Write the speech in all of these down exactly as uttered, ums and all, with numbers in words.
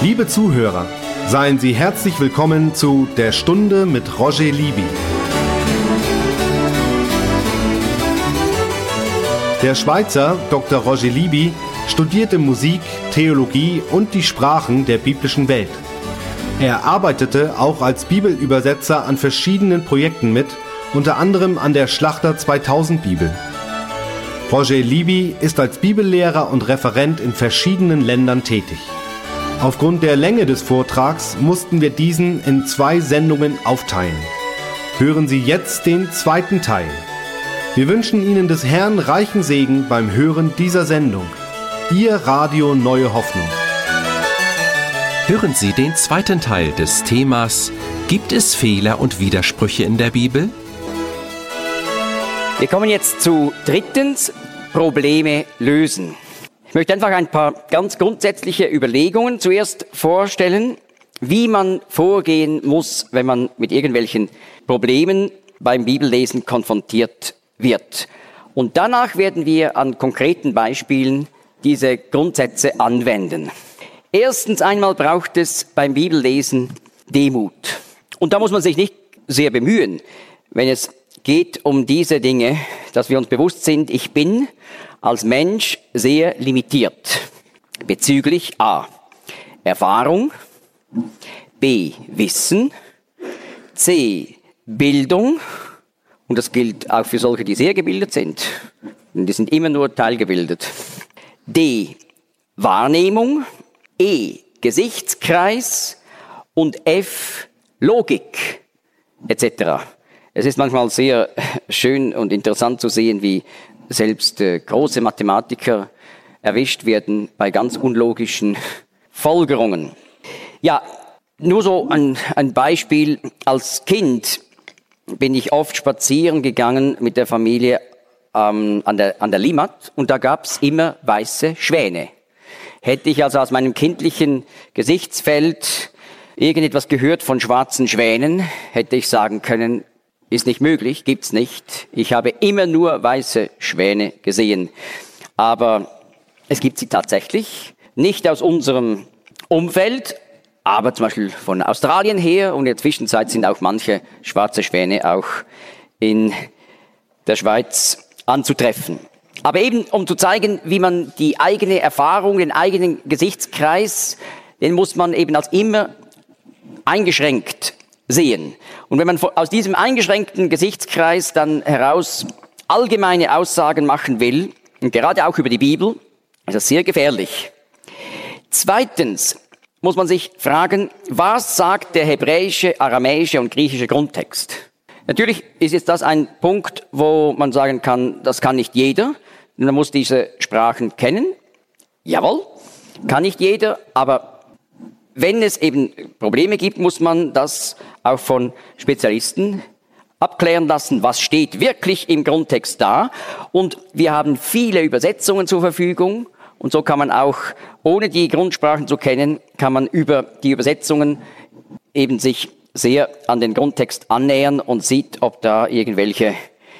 Liebe Zuhörer, seien Sie herzlich willkommen zu Der Stunde mit Roger Libby. Der Schweizer Doktor Roger Libby studierte Musik, Theologie und die Sprachen der biblischen Welt. Er arbeitete auch als Bibelübersetzer an verschiedenen Projekten mit, unter anderem an der Schlachter zweitausend Bibel. Roger Libby ist als Bibellehrer und Referent in verschiedenen Ländern tätig. Aufgrund der Länge des Vortrags mussten wir diesen in zwei Sendungen aufteilen. Hören Sie jetzt den zweiten Teil. Wir wünschen Ihnen des Herrn reichen Segen beim Hören dieser Sendung. Ihr Radio Neue Hoffnung. Hören Sie den zweiten Teil des Themas Gibt es Fehler und Widersprüche in der Bibel? Wir kommen jetzt zu drittens, Probleme lösen. Ich möchte einfach ein paar ganz grundsätzliche Überlegungen zuerst vorstellen, wie man vorgehen muss, wenn man mit irgendwelchen Problemen beim Bibellesen konfrontiert wird. Und danach werden wir an konkreten Beispielen diese Grundsätze anwenden. Erstens einmal braucht es beim Bibellesen Demut. Und da muss man sich nicht sehr bemühen, wenn es geht um diese Dinge, dass wir uns bewusst sind, ich bin als Mensch sehr limitiert bezüglich A. Erfahrung, B. Wissen, C. Bildung, und das gilt auch für solche, die sehr gebildet sind, die sind immer nur teilgebildet, D. Wahrnehmung, E. Gesichtskreis und F. Logik et cetera. Es ist manchmal sehr schön und interessant zu sehen, wie selbst äh, große Mathematiker erwischt werden bei ganz unlogischen Folgerungen. Ja, nur so ein, ein Beispiel. Als Kind bin ich oft spazieren gegangen mit der Familie ähm, an der, an der Limmat und da gab's immer weiße Schwäne. Hätte ich also aus meinem kindlichen Gesichtsfeld irgendetwas gehört von schwarzen Schwänen, hätte ich sagen können, ist nicht möglich, gibt's nicht. Ich habe immer nur weiße Schwäne gesehen. Aber es gibt sie tatsächlich. Nicht aus unserem Umfeld, aber zum Beispiel von Australien her. Und in der Zwischenzeit sind auch manche schwarze Schwäne auch in der Schweiz anzutreffen. Aber eben, um zu zeigen, wie man die eigene Erfahrung, den eigenen Gesichtskreis, den muss man eben als immer eingeschränkt sehen. Und wenn man aus diesem eingeschränkten Gesichtskreis dann heraus allgemeine Aussagen machen will, und gerade auch über die Bibel, ist das sehr gefährlich. Zweitens muss man sich fragen, was sagt der hebräische, aramäische und griechische Grundtext? Natürlich ist jetzt das ein Punkt, wo man sagen kann, das kann nicht jeder. Man muss diese Sprachen kennen. Jawohl, kann nicht jeder, aber wenn es eben Probleme gibt, muss man das auch von Spezialisten abklären lassen, was steht wirklich im Grundtext da. Und wir haben viele Übersetzungen zur Verfügung. Und so kann man auch, ohne die Grundsprachen zu kennen, kann man über die Übersetzungen eben sich sehr an den Grundtext annähern und sieht, ob da irgendwelche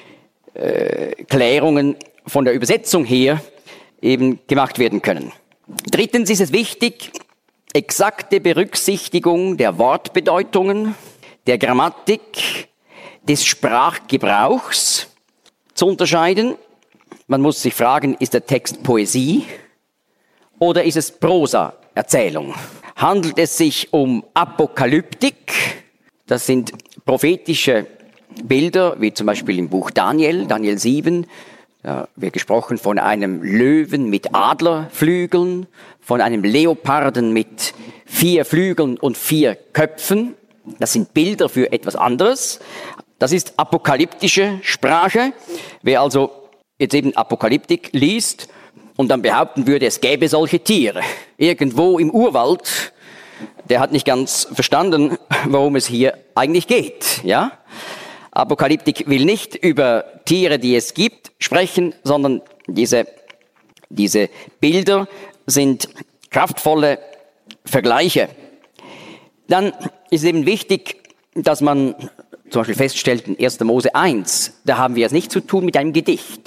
äh, Klärungen von der Übersetzung her eben gemacht werden können. Drittens ist es wichtig, exakte Berücksichtigung der Wortbedeutungen, der Grammatik, des Sprachgebrauchs zu unterscheiden. Man muss sich fragen, ist der Text Poesie oder ist es Prosa-Erzählung? Handelt es sich um Apokalyptik? Das sind prophetische Bilder, wie zum Beispiel im Buch Daniel, Daniel sieben. Da wird gesprochen von einem Löwen mit Adlerflügeln, von einem Leoparden mit vier Flügeln und vier Köpfen. Das sind Bilder für etwas anderes. Das ist apokalyptische Sprache. Wer also jetzt eben Apokalyptik liest und dann behaupten würde, es gäbe solche Tiere irgendwo im Urwald, der hat nicht ganz verstanden, worum es hier eigentlich geht, ja? Apokalyptik will nicht über Tiere, die es gibt, sprechen, sondern diese, diese Bilder sind kraftvolle Vergleiche. Dann ist eben wichtig, dass man zum Beispiel feststellt in erster Mose eins, da haben wir es nicht zu tun mit einem Gedicht.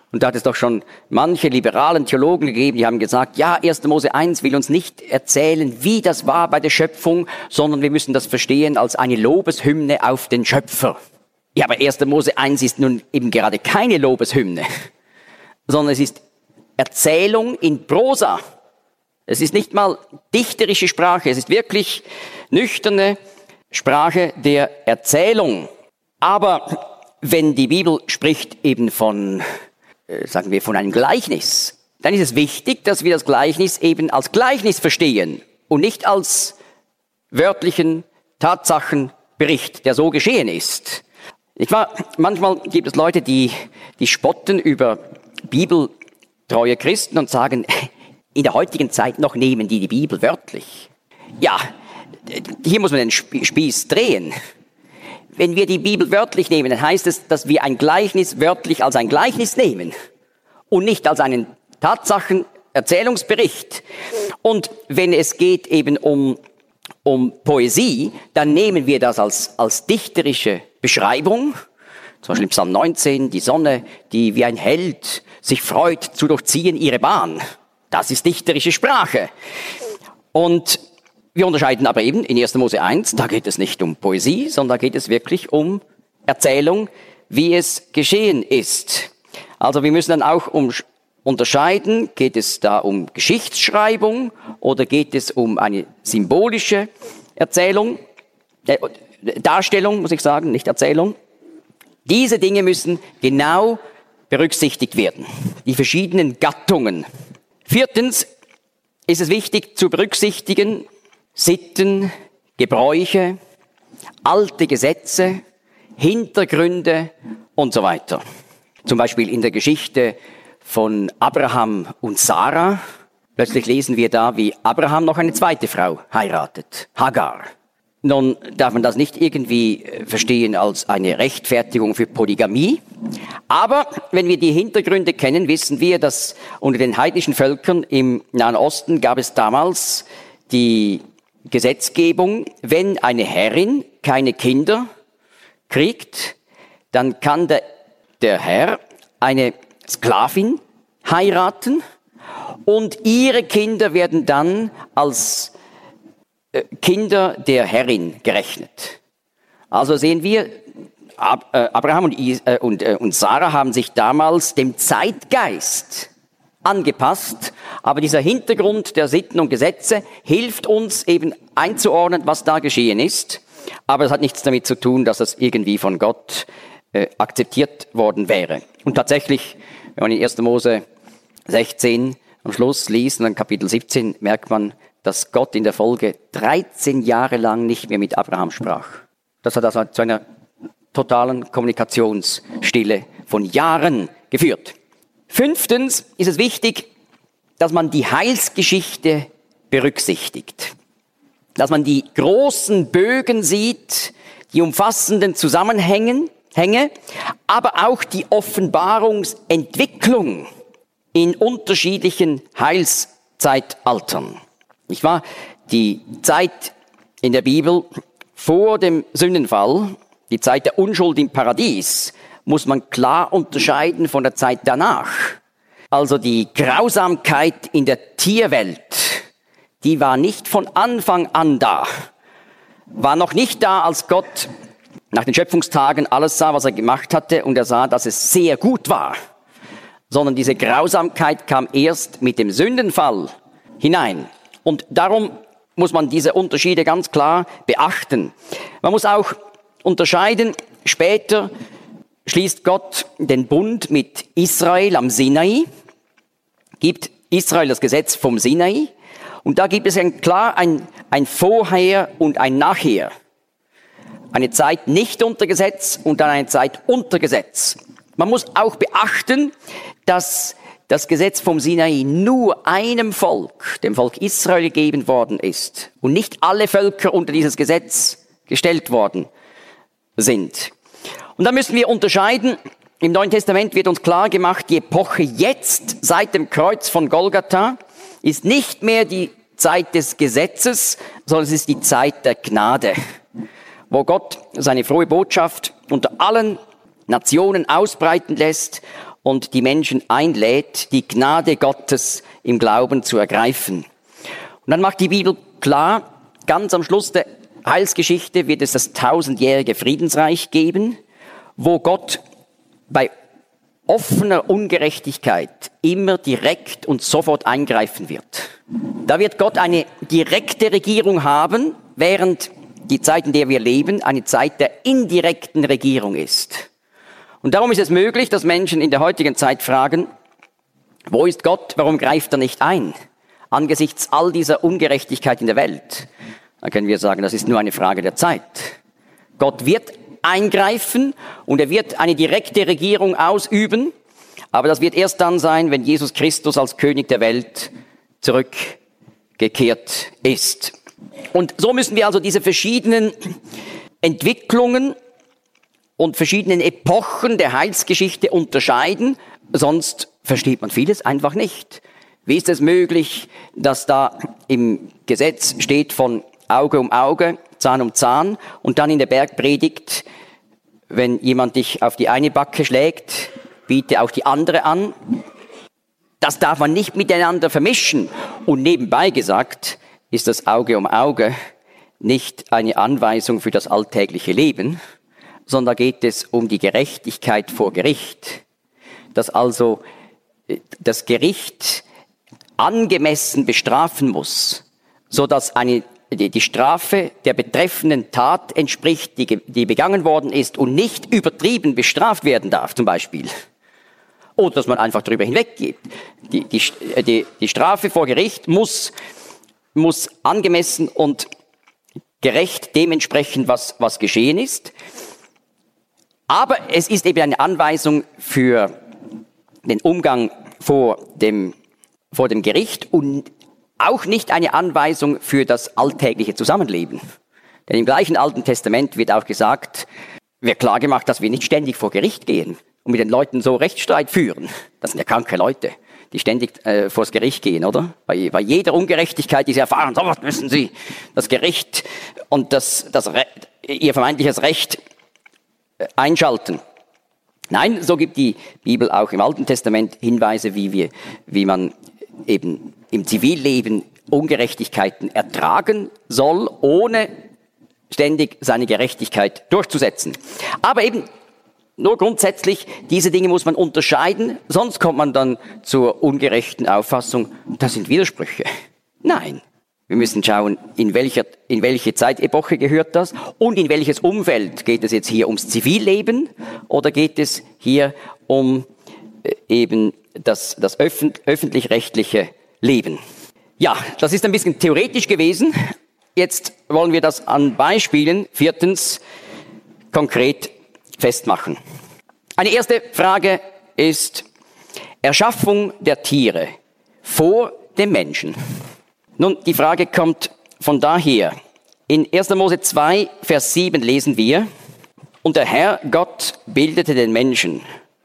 Und da hat es doch schon manche liberalen Theologen gegeben, die haben gesagt, ja, erster Mose eins will uns nicht erzählen, wie das war bei der Schöpfung, sondern wir müssen das verstehen als eine Lobeshymne auf den Schöpfer. Ja, aber erster Mose eins ist nun eben gerade keine Lobeshymne, sondern es ist Erzählung in Prosa. Es ist nicht mal dichterische Sprache, es ist wirklich nüchterne Sprache der Erzählung. Aber wenn die Bibel spricht eben von, äh, sagen wir, von einem Gleichnis, dann ist es wichtig, dass wir das Gleichnis eben als Gleichnis verstehen und nicht als wörtlichen Tatsachenbericht, der so geschehen ist. Ich war, manchmal gibt es Leute, die, die spotten über bibeltreue Christen und sagen, in der heutigen Zeit noch nehmen die die Bibel wörtlich. Ja, hier muss man den Spieß drehen. Wenn wir die Bibel wörtlich nehmen, dann heißt es, dass wir ein Gleichnis wörtlich als ein Gleichnis nehmen und nicht als einen Tatsachen-Erzählungsbericht. Und wenn es geht eben um, um Poesie, dann nehmen wir das als, als dichterische Beschreibung. Zum Beispiel im Psalm neunzehn, die Sonne, die wie ein Held sich freut, zu durchziehen ihre Bahn. Das ist dichterische Sprache. Und wir unterscheiden aber eben in erster Mose eins, da geht es nicht um Poesie, sondern da geht es wirklich um Erzählung, wie es geschehen ist. Also wir müssen dann auch um, unterscheiden, geht es da um Geschichtsschreibung oder geht es um eine symbolische Erzählung, äh, Darstellung, muss ich sagen, nicht Erzählung. Diese Dinge müssen genau berücksichtigt werden, die verschiedenen Gattungen. Viertens ist es wichtig zu berücksichtigen, Sitten, Gebräuche, alte Gesetze, Hintergründe und so weiter. Zum Beispiel in der Geschichte von Abraham und Sarah. Plötzlich lesen wir da, wie Abraham noch eine zweite Frau heiratet, Hagar. Nun darf man das nicht irgendwie verstehen als eine Rechtfertigung für Polygamie. Aber wenn wir die Hintergründe kennen, wissen wir, dass unter den heidnischen Völkern im Nahen Osten gab es damals die Gesetzgebung, wenn eine Herrin keine Kinder kriegt, dann kann der, der Herr eine Sklavin heiraten und ihre Kinder werden dann als Kinder der Herrin gerechnet. Also sehen wir, Abraham und, und, und Sarah haben sich damals dem Zeitgeist angepasst, aber dieser Hintergrund der Sitten und Gesetze hilft uns eben einzuordnen, was da geschehen ist. Aber es hat nichts damit zu tun, dass das irgendwie von Gott äh, akzeptiert worden wäre. Und tatsächlich, wenn man in erster Mose sechzehn am Schluss liest und dann Kapitel siebzehn, merkt man, dass Gott in der Folge dreizehn Jahre lang nicht mehr mit Abraham sprach. Das hat also zu einer totalen Kommunikationsstille von Jahren geführt. Fünftens ist es wichtig, dass man die Heilsgeschichte berücksichtigt. Dass man die großen Bögen sieht, die umfassenden Zusammenhänge, Hänge, aber auch die Offenbarungsentwicklung in unterschiedlichen Heilszeitaltern. Nicht wahr? Die Zeit in der Bibel vor dem Sündenfall, die Zeit der Unschuld im Paradies, muss man klar unterscheiden von der Zeit danach. Also die Grausamkeit in der Tierwelt, die war nicht von Anfang an da. War noch nicht da, als Gott nach den Schöpfungstagen alles sah, was er gemacht hatte, und er sah, dass es sehr gut war. Sondern diese Grausamkeit kam erst mit dem Sündenfall hinein. Und darum muss man diese Unterschiede ganz klar beachten. Man muss auch unterscheiden, später schließt Gott den Bund mit Israel am Sinai, gibt Israel das Gesetz vom Sinai, und da gibt es ein, klar ein, ein Vorher und ein Nachher. Eine Zeit nicht unter Gesetz und dann eine Zeit unter Gesetz. Man muss auch beachten, dass das Gesetz vom Sinai nur einem Volk, dem Volk Israel, gegeben worden ist und nicht alle Völker unter dieses Gesetz gestellt worden sind. Und da müssen wir unterscheiden. Im Neuen Testament wird uns klar gemacht, die Epoche jetzt, seit dem Kreuz von Golgatha, ist nicht mehr die Zeit des Gesetzes, sondern es ist die Zeit der Gnade, wo Gott seine frohe Botschaft unter allen Nationen ausbreiten lässt und die Menschen einlädt, die Gnade Gottes im Glauben zu ergreifen. Und dann macht die Bibel klar, ganz am Schluss der Heilsgeschichte wird es das tausendjährige Friedensreich geben, wo Gott bei offener Ungerechtigkeit immer direkt und sofort eingreifen wird. Da wird Gott eine direkte Regierung haben, während die Zeit, in der wir leben, eine Zeit der indirekten Regierung ist. Und darum ist es möglich, dass Menschen in der heutigen Zeit fragen, wo ist Gott, warum greift er nicht ein, angesichts all dieser Ungerechtigkeit in der Welt? Dann können wir sagen, das ist nur eine Frage der Zeit. Gott wird eingreifen und er wird eine direkte Regierung ausüben, aber das wird erst dann sein, wenn Jesus Christus als König der Welt zurückgekehrt ist. Und so müssen wir also diese verschiedenen Entwicklungen und verschiedenen Epochen der Heilsgeschichte unterscheiden, sonst versteht man vieles einfach nicht. Wie ist es möglich, dass da im Gesetz steht von Auge um Auge, Zahn um Zahn und dann in der Bergpredigt, wenn jemand dich auf die eine Backe schlägt, biete auch die andere an. Das darf man nicht miteinander vermischen. Und nebenbei gesagt ist das Auge um Auge nicht eine Anweisung für das alltägliche Leben, sondern da geht es um die Gerechtigkeit vor Gericht. Dass also das Gericht angemessen bestrafen muss, sodass eine die Strafe der betreffenden Tat entspricht, die, die begangen worden ist und nicht übertrieben bestraft werden darf, zum Beispiel. Oder dass man einfach darüber hinweggeht. Die, die, die, die Strafe vor Gericht muss, muss angemessen und gerecht dementsprechend, was, was geschehen ist. Aber es ist eben eine Anweisung für den Umgang vor dem, vor dem Gericht und auch nicht eine Anweisung für das alltägliche Zusammenleben. Denn im gleichen Alten Testament wird auch gesagt, wird klar gemacht, dass wir nicht ständig vor Gericht gehen und mit den Leuten so Rechtsstreit führen. Das sind ja kranke Leute, die ständig äh, vors Gericht gehen, oder? Bei, bei jeder Ungerechtigkeit, die sie erfahren, so was müssen sie das Gericht und das, das Re- ihr vermeintliches Recht äh, einschalten. Nein, so gibt die Bibel auch im Alten Testament Hinweise, wie wir, wie man eben im Zivilleben Ungerechtigkeiten ertragen soll, ohne ständig seine Gerechtigkeit durchzusetzen. Aber eben nur grundsätzlich, diese Dinge muss man unterscheiden, sonst kommt man dann zur ungerechten Auffassung, das sind Widersprüche. Nein, wir müssen schauen, in welcher, in welche Zeitepoche gehört das und in welches Umfeld. Geht es jetzt hier ums Zivilleben oder geht es hier um äh, eben das, das öffent, öffentlich-rechtliche Leben? Ja, das ist ein bisschen theoretisch gewesen. Jetzt wollen wir das an Beispielen, viertens, konkret festmachen. Eine erste Frage ist Erschaffung der Tiere vor dem Menschen. Nun, die Frage kommt von daher. In erster Mose zwei, Vers sieben lesen wir, und der Herr Gott bildete den Menschen,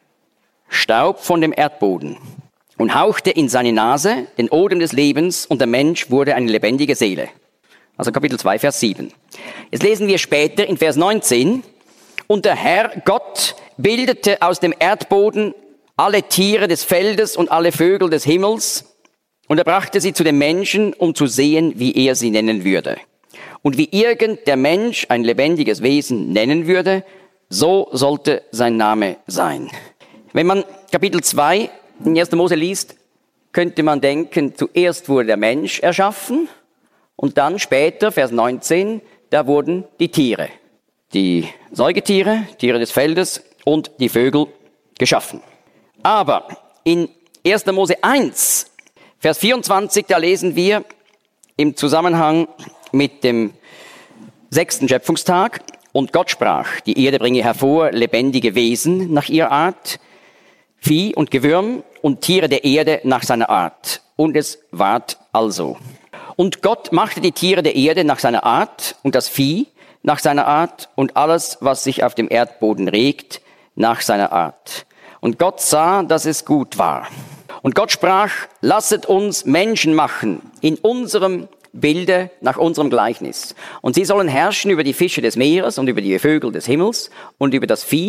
Staub von dem Erdboden, und hauchte in seine Nase den Odem des Lebens, und der Mensch wurde eine lebendige Seele. Also Kapitel zwei, Vers sieben. Jetzt lesen wir später in Vers neunzehn, und der Herr Gott bildete aus dem Erdboden alle Tiere des Feldes und alle Vögel des Himmels, und er brachte sie zu dem Menschen, um zu sehen, wie er sie nennen würde. Und wie irgend der Mensch ein lebendiges Wesen nennen würde, so sollte sein Name sein. Wenn man Kapitel zwei in erster Mose liest, könnte man denken, zuerst wurde der Mensch erschaffen und dann später, Vers neunzehn, da wurden die Tiere, die Säugetiere, Tiere des Feldes und die Vögel geschaffen. Aber in erster Mose eins, Vers vierundzwanzig, da lesen wir im Zusammenhang mit dem sechsten Schöpfungstag, und Gott sprach, die Erde bringe hervor lebendige Wesen nach ihrer Art, Vieh und Gewürm und Tiere der Erde nach seiner Art. Und es ward also. Und Gott machte die Tiere der Erde nach seiner Art und das Vieh nach seiner Art und alles, was sich auf dem Erdboden regt, nach seiner Art. Und Gott sah, dass es gut war. Und Gott sprach, lasset uns Menschen machen in unserem Bilde, nach unserem Gleichnis. Und sie sollen herrschen über die Fische des Meeres und über die Vögel des Himmels und über das Vieh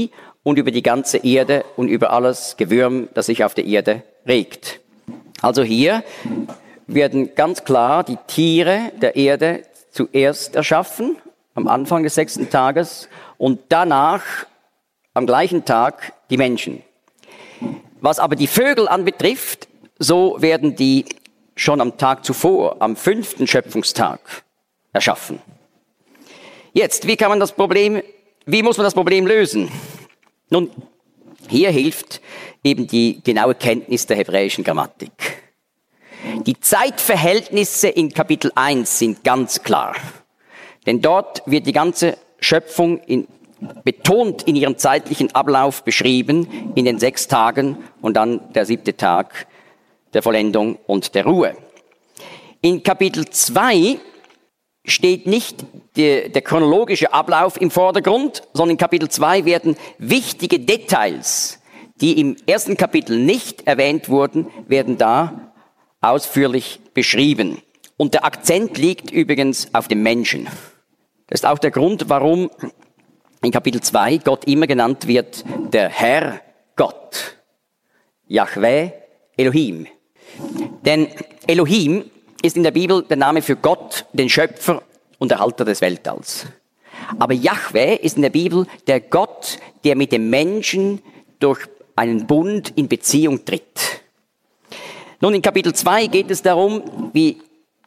und über die ganze Erde und über alles Gewürm, das sich auf der Erde regt. Also hier werden ganz klar die Tiere der Erde zuerst erschaffen, am Anfang des sechsten Tages, und danach, am gleichen Tag, die Menschen. Was aber die Vögel anbetrifft, so werden die schon am Tag zuvor, am fünften Schöpfungstag, erschaffen. Jetzt, wie kann man das Problem, wie muss man das Problem lösen? Nun, hier hilft eben die genaue Kenntnis der hebräischen Grammatik. Die Zeitverhältnisse in Kapitel eins sind ganz klar. Denn dort wird die ganze Schöpfung in, betont in ihrem zeitlichen Ablauf beschrieben, in den sechs Tagen und dann der siebte Tag der Vollendung und der Ruhe. In Kapitel zwei steht nicht die, der chronologische Ablauf im Vordergrund, sondern in Kapitel zwei werden wichtige Details, die im ersten Kapitel nicht erwähnt wurden, werden da ausführlich beschrieben. Und der Akzent liegt übrigens auf dem Menschen. Das ist auch der Grund, warum in Kapitel zwei Gott immer genannt wird, der Herr Gott. Yahweh Elohim. Denn Elohim ist in der Bibel der Name für Gott, den Schöpfer und Erhalter des Weltalls. Aber Yahweh ist in der Bibel der Gott, der mit dem Menschen durch einen Bund in Beziehung tritt. Nun, in Kapitel zwei geht es darum, wie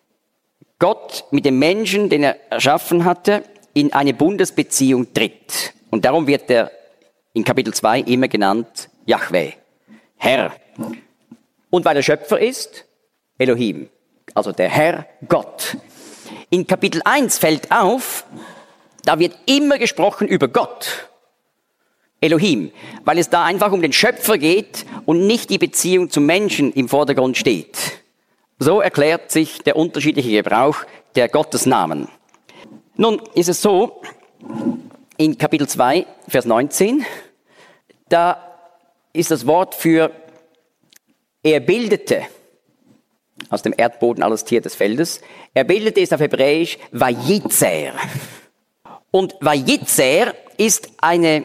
Gott mit dem Menschen, den er erschaffen hatte, in eine Bundesbeziehung tritt. Und darum wird er in Kapitel zwei immer genannt Yahweh, Herr. Und weil er Schöpfer ist, Elohim, also der Herr Gott. In Kapitel eins fällt auf, da wird immer gesprochen über Gott, Elohim, weil es da einfach um den Schöpfer geht und nicht die Beziehung zum Menschen im Vordergrund steht. So erklärt sich der unterschiedliche Gebrauch der Gottesnamen. Nun ist es so, in Kapitel zwei, Vers neunzehn, da ist das Wort für er bildete aus dem Erdboden alles Tier des Feldes. Er bildete ist auf Hebräisch Vayitzer. Und Vayitzer ist eine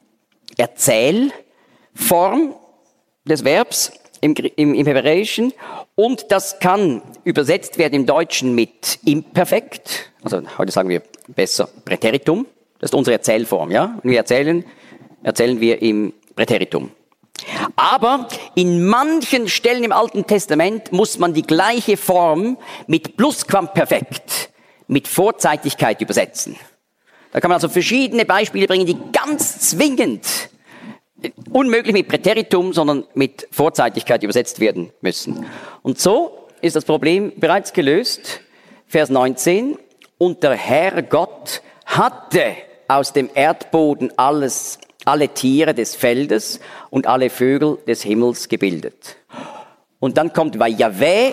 Erzählform des Verbs im, im, im Hebräischen und das kann übersetzt werden im Deutschen mit Imperfekt, also heute sagen wir besser Präteritum, das ist unsere Erzählform, ja? Wenn wir erzählen, erzählen wir im Präteritum. Aber in manchen Stellen im Alten Testament muss man die gleiche Form mit Plusquamperfekt, mit Vorzeitigkeit übersetzen. Da kann man also verschiedene Beispiele bringen, die ganz zwingend, unmöglich mit Präteritum, sondern mit Vorzeitigkeit übersetzt werden müssen. Und so ist das Problem bereits gelöst. Vers neunzehn. Und der Herr Gott hatte aus dem Erdboden alles, alle Tiere des Feldes und alle Vögel des Himmels gebildet. Und dann kommt Vayaveh.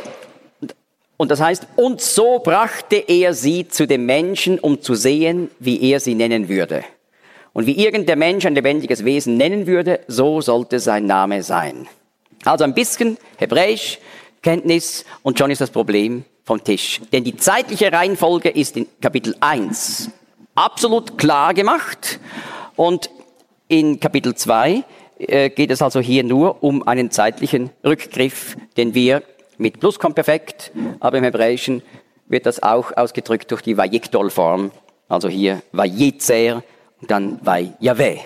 Und das heißt, und so brachte er sie zu dem Menschen, um zu sehen, wie er sie nennen würde. Und wie irgend der Mensch ein lebendiges Wesen nennen würde, so sollte sein Name sein. Also ein bisschen Hebräisch, Kenntnis und schon ist das Problem vom Tisch. Denn die zeitliche Reihenfolge ist in Kapitel eins absolut klar gemacht. Und in Kapitel zwei äh, geht es also hier nur um einen zeitlichen Rückgriff, den wir mit Plusquamperfekt, aber im Hebräischen wird das auch ausgedrückt durch die Vayikdol-Form, also hier Vayitzer und dann Vayaveh.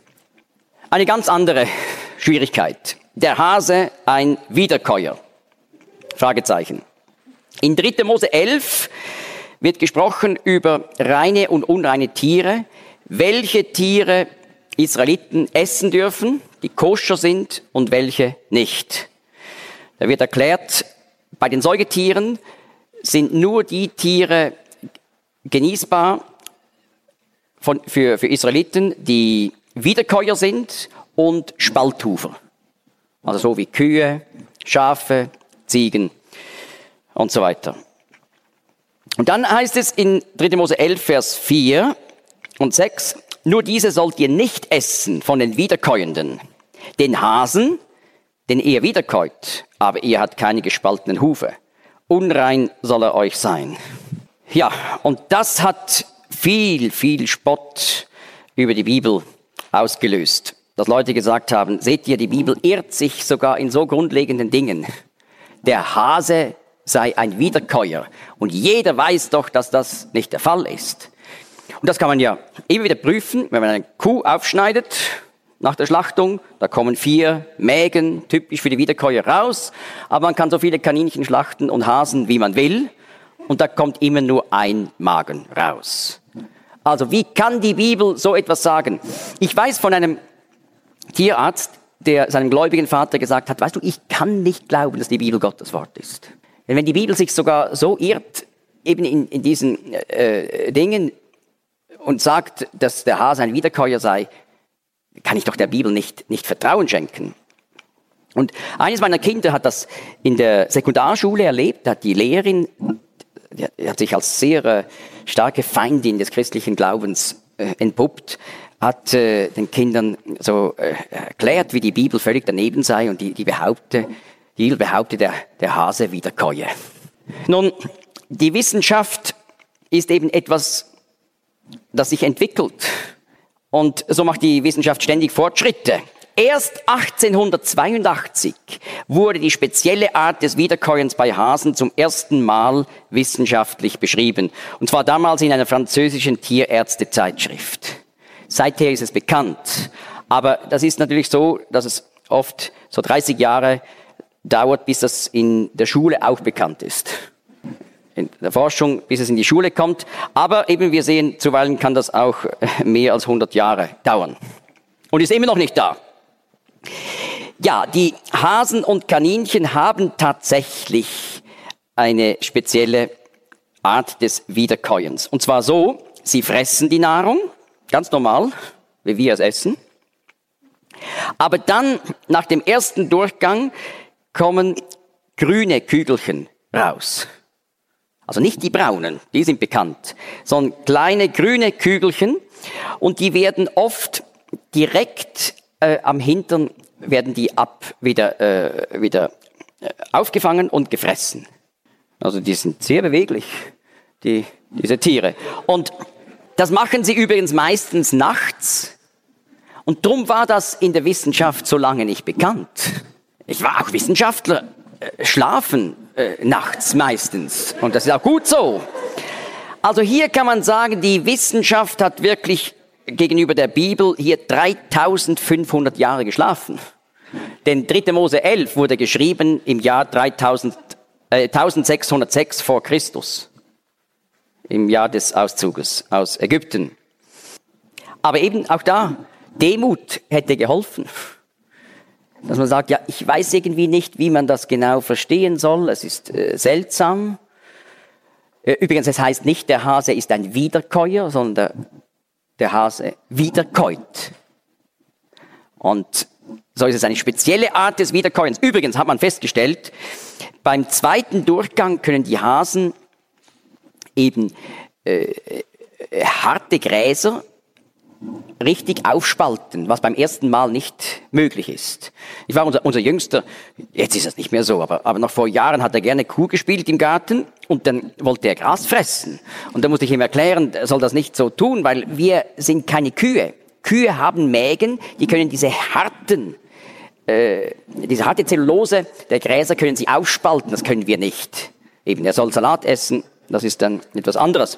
Eine ganz andere Schwierigkeit. Der Hase ein Wiederkäuer? Fragezeichen. In dritter Mose elf wird gesprochen über reine und unreine Tiere, welche Tiere Israeliten essen dürfen, die koscher sind und welche nicht. Da wird erklärt, bei den Säugetieren sind nur die Tiere genießbar von, für, für Israeliten, die Wiederkäuer sind und Spalthufer. Also so wie Kühe, Schafe, Ziegen und so weiter. Und dann heißt es in dritter Mose elf, Vers vier und sechs, nur diese sollt ihr nicht essen von den Wiederkäuenden, den Hasen, den ihr wiederkäut, aber ihr habt keine gespaltenen Hufe. Unrein soll er euch sein. Ja, und das hat viel, viel Spott über die Bibel ausgelöst. dass Leute gesagt haben, seht ihr, die Bibel irrt sich sogar in so grundlegenden Dingen. Der Hase sei ein Wiederkäuer. Und jeder weiß doch, dass das nicht der Fall ist. Und das kann man ja immer wieder prüfen, wenn man eine Kuh aufschneidet nach der Schlachtung. Da kommen vier Mägen, typisch für die Wiederkäuer, raus. Aber man kann so viele Kaninchen schlachten und Hasen, wie man will. Und da kommt immer nur ein Magen raus. Also wie kann die Bibel so etwas sagen? Ich weiß von einem Tierarzt, der seinem gläubigen Vater gesagt hat, weißt du, ich kann nicht glauben, dass die Bibel Gottes Wort ist. Denn wenn die Bibel sich sogar so irrt, eben in, in diesen äh, Dingen und sagt, dass der Hase ein Wiederkäuer sei, kann ich doch der Bibel nicht, nicht Vertrauen schenken. Und eines meiner Kinder hat das in der Sekundarschule erlebt, hat die Lehrerin, die hat sich als sehr äh, starke Feindin des christlichen Glaubens äh, entpuppt, hat äh, den Kindern so äh, erklärt, wie die Bibel völlig daneben sei und die, die behaupte, die Bibel behaupte, der, der Hase Wiederkäuer. Nun, die Wissenschaft ist eben etwas, das sich entwickelt. Und so macht die Wissenschaft ständig Fortschritte. Erst achtzehnhundertzweiundachtzig wurde die spezielle Art des Wiederkäuens bei Hasen zum ersten Mal wissenschaftlich beschrieben. Und zwar damals in einer französischen Tierärztezeitschrift. Seither ist es bekannt. Aber das ist natürlich so, dass es oft so dreißig Jahre dauert, bis das in der Schule auch bekannt ist. In der Forschung, bis es in die Schule kommt. Aber eben wir sehen, zuweilen kann das auch mehr als hundert Jahre dauern. Und ist immer noch nicht da. Ja, die Hasen und Kaninchen haben tatsächlich eine spezielle Art des Wiederkäuens. Und zwar so, sie fressen die Nahrung, ganz normal, wie wir es essen. Aber dann, nach dem ersten Durchgang, kommen grüne Kügelchen raus. Also nicht die braunen, die sind bekannt, sondern kleine grüne Kügelchen. Und die werden oft direkt äh, am Hintern, werden die ab wieder, äh, wieder äh, aufgefangen und gefressen. Also die sind sehr beweglich, die, diese Tiere. Und das machen sie übrigens meistens nachts. Und drum war das in der Wissenschaft so lange nicht bekannt. Ich war auch Wissenschaftler, äh, schlafen äh, nachts meistens. Und das ist auch gut so. Also hier kann man sagen, die Wissenschaft hat wirklich gegenüber der Bibel hier dreitausendfünfhundert Jahre geschlafen. Denn dritte Mose elf wurde geschrieben im Jahr dreitausend, äh, eintausendsechshundertsechs vor Christus. Im Jahr des Auszuges aus Ägypten. Aber eben auch da, Demut hätte geholfen. Dass man sagt, ja, ich weiß irgendwie nicht, wie man das genau verstehen soll. Es ist äh, seltsam. Äh, übrigens, es heißt nicht, der Hase ist ein Wiederkäuer, sondern der, der Hase wiederkäut. Und so ist es eine spezielle Art des Wiederkäuens. Übrigens hat man festgestellt, beim zweiten Durchgang können die Hasen eben äh, äh, harte Gräser richtig aufspalten, was beim ersten Mal nicht möglich ist. Ich war unser, unser Jüngster, jetzt ist das nicht mehr so, aber, aber noch vor Jahren hat er gerne Kuh gespielt im Garten und dann wollte er Gras fressen. Und da musste ich ihm erklären, er soll das nicht so tun, weil wir sind keine Kühe. Kühe haben Mägen, die können diese harten, äh, diese harte Zellulose der Gräser können sie aufspalten, das können wir nicht. Eben, er soll Salat essen, das ist dann etwas anderes.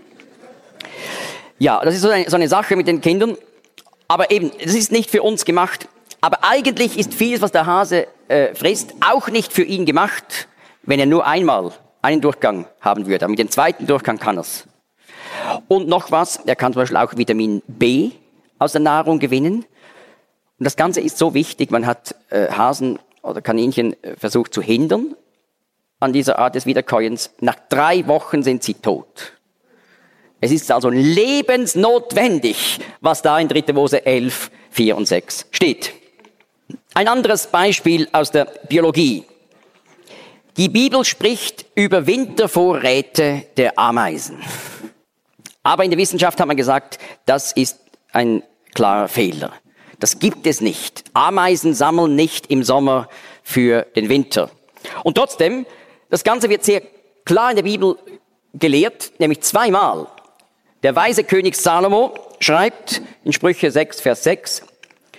Ja, das ist so eine, so eine Sache mit den Kindern. Aber eben, das ist nicht für uns gemacht. Aber eigentlich ist vieles, was der Hase äh, frisst, auch nicht für ihn gemacht, wenn er nur einmal einen Durchgang haben würde. Aber mit dem zweiten Durchgang kann er es. Und noch was, er kann zum Beispiel auch Vitamin B aus der Nahrung gewinnen. Und das Ganze ist so wichtig, man hat äh, Hasen oder Kaninchen äh, versucht zu hindern an dieser Art des Wiederkäuens. Nach drei Wochen sind sie tot. Es ist also lebensnotwendig, was da in dritte Mose elf, vier und sechs steht. Ein anderes Beispiel aus der Biologie. Die Bibel spricht über Wintervorräte der Ameisen. Aber in der Wissenschaft hat man gesagt, das ist ein klarer Fehler. Das gibt es nicht. Ameisen sammeln nicht im Sommer für den Winter. Und trotzdem, das Ganze wird sehr klar in der Bibel gelehrt, nämlich zweimal. Der weise König Salomo schreibt in Sprüche sechs, Vers sechs,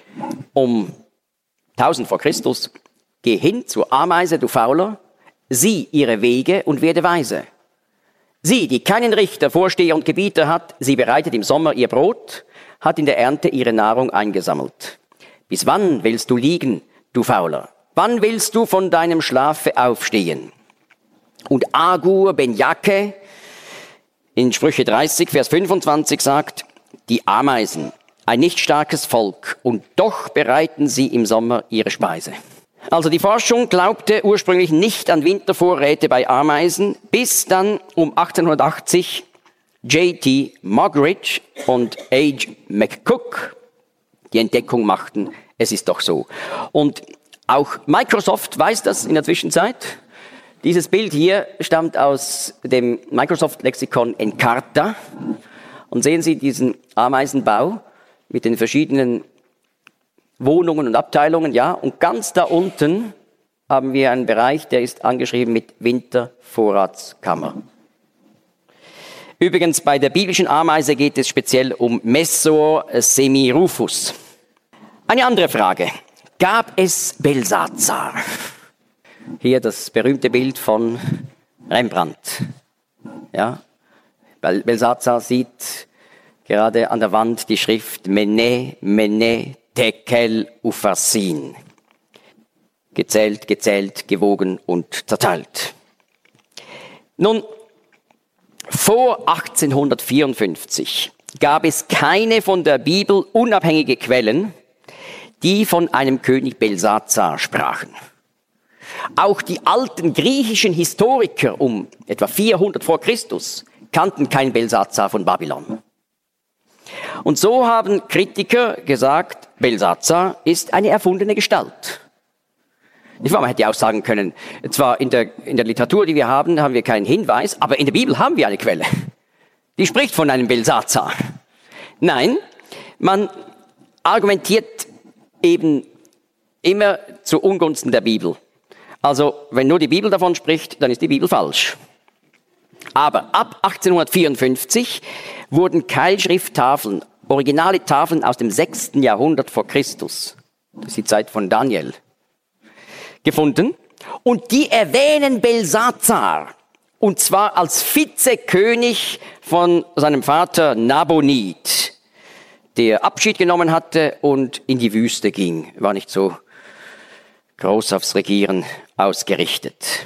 um tausend vor Christus, geh hin zur Ameise, du Fauler, sieh ihre Wege und werde weise. Sie, die keinen Richter, Vorsteher und Gebieter hat, sie bereitet im Sommer ihr Brot, hat in der Ernte ihre Nahrung eingesammelt. Bis wann willst du liegen, du Fauler? Wann willst du von deinem Schlafe aufstehen? Und Agur ben Jakeh in Sprüche dreißig, Vers fünfundzwanzig sagt, die Ameisen, ein nicht starkes Volk, und doch bereiten sie im Sommer ihre Speise. Also die Forschung glaubte ursprünglich nicht an Wintervorräte bei Ameisen, bis dann um achtzehnhundertachtzig J T Muggeridge und H. McCook die Entdeckung machten, es ist doch so. Und auch Microsoft weiß das in der Zwischenzeit. Dieses Bild hier stammt aus dem Microsoft-Lexikon Encarta. Und sehen Sie diesen Ameisenbau mit den verschiedenen Wohnungen und Abteilungen, ja. Und ganz da unten haben wir einen Bereich, der ist angeschrieben mit Wintervorratskammer. Übrigens, bei der biblischen Ameise geht es speziell um Messor semirufus. Eine andere Frage. Gab es Belsazar? Hier das berühmte Bild von Rembrandt. Ja, Belsazar sieht gerade an der Wand die Schrift Mene, Mene, Tekel, Upharsin. Gezählt, gezählt, gewogen und zerteilt. Nun, vor achtzehnhundertvierundfünfzig gab es keine von der Bibel unabhängige Quellen, die von einem König Belsazar sprachen. Auch die alten griechischen Historiker um etwa vierhundert vor Christus kannten keinen Belsazar von Babylon. Und so haben Kritiker gesagt, Belsazar ist eine erfundene Gestalt. Man hätte auch sagen können, zwar in der, in der Literatur, die wir haben, haben wir keinen Hinweis, aber in der Bibel haben wir eine Quelle. Die spricht von einem Belsazar. Nein, man argumentiert eben immer zu Ungunsten der Bibel. Also, wenn nur die Bibel davon spricht, dann ist die Bibel falsch. Aber ab achtzehnhundertvierundfünfzig wurden Keilschrifttafeln, originale Tafeln aus dem sechsten Jahrhundert vor Christus, das ist die Zeit von Daniel, gefunden. Und die erwähnen Belsazar, und zwar als Vizekönig von seinem Vater Nabonid, der Abschied genommen hatte und in die Wüste ging, war nicht so groß aufs Regieren ausgerichtet.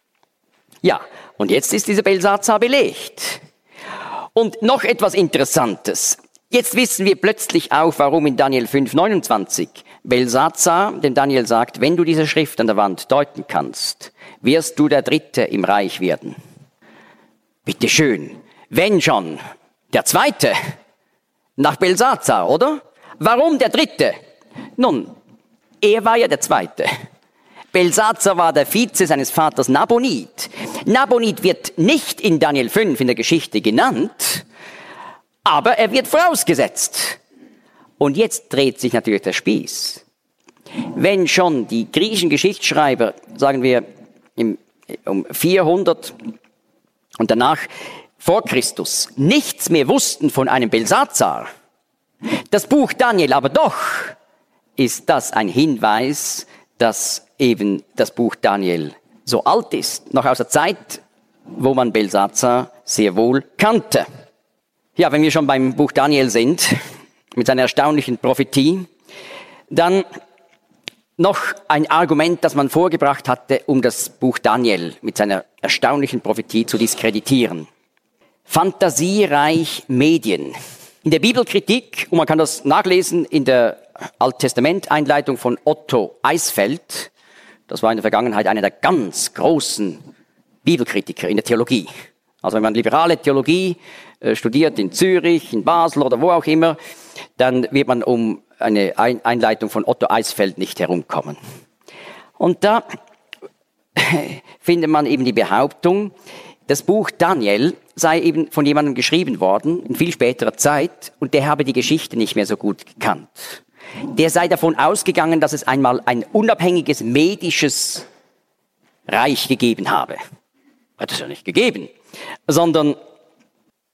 Ja, und jetzt ist dieser Belsazar belegt. Und noch etwas Interessantes. Jetzt wissen wir plötzlich auch, warum in Daniel fünf neunundzwanzig Belsazar, dem Daniel sagt, wenn du diese Schrift an der Wand deuten kannst, wirst du der Dritte im Reich werden. Bitte schön, wenn schon der Zweite nach Belsazar, oder? Warum der Dritte? Nun, er war ja der Zweite. Belsazar war der Vize seines Vaters Nabonid. Nabonid wird nicht in Daniel fünf in der Geschichte genannt, aber er wird vorausgesetzt. Und jetzt dreht sich natürlich der Spieß. Wenn schon die griechischen Geschichtsschreiber, sagen wir im, um vierhundert und danach vor Christus, nichts mehr wussten von einem Belsazar, das Buch Daniel aber doch, ist das ein Hinweis, dass eben das Buch Daniel so alt ist, noch aus der Zeit, wo man Belsazar sehr wohl kannte. Ja, wenn wir schon beim Buch Daniel sind, mit seiner erstaunlichen Prophetie, dann noch ein Argument, das man vorgebracht hatte, um das Buch Daniel mit seiner erstaunlichen Prophetie zu diskreditieren. Fantasiereich Medien. In der Bibelkritik, und man kann das nachlesen in der Alttestament-Einleitung von Otto Eisfeld, das war in der Vergangenheit einer der ganz großen Bibelkritiker in der Theologie. Also wenn man liberale Theologie äh, studiert in Zürich, in Basel oder wo auch immer, dann wird man um eine Einleitung von Otto Eisfeld nicht herumkommen. Und da findet man eben die Behauptung, das Buch Daniel sei eben von jemandem geschrieben worden, in viel späterer Zeit, und der habe die Geschichte nicht mehr so gut gekannt. Der sei davon ausgegangen, dass es einmal ein unabhängiges medisches Reich gegeben habe. Hat es ja nicht gegeben, sondern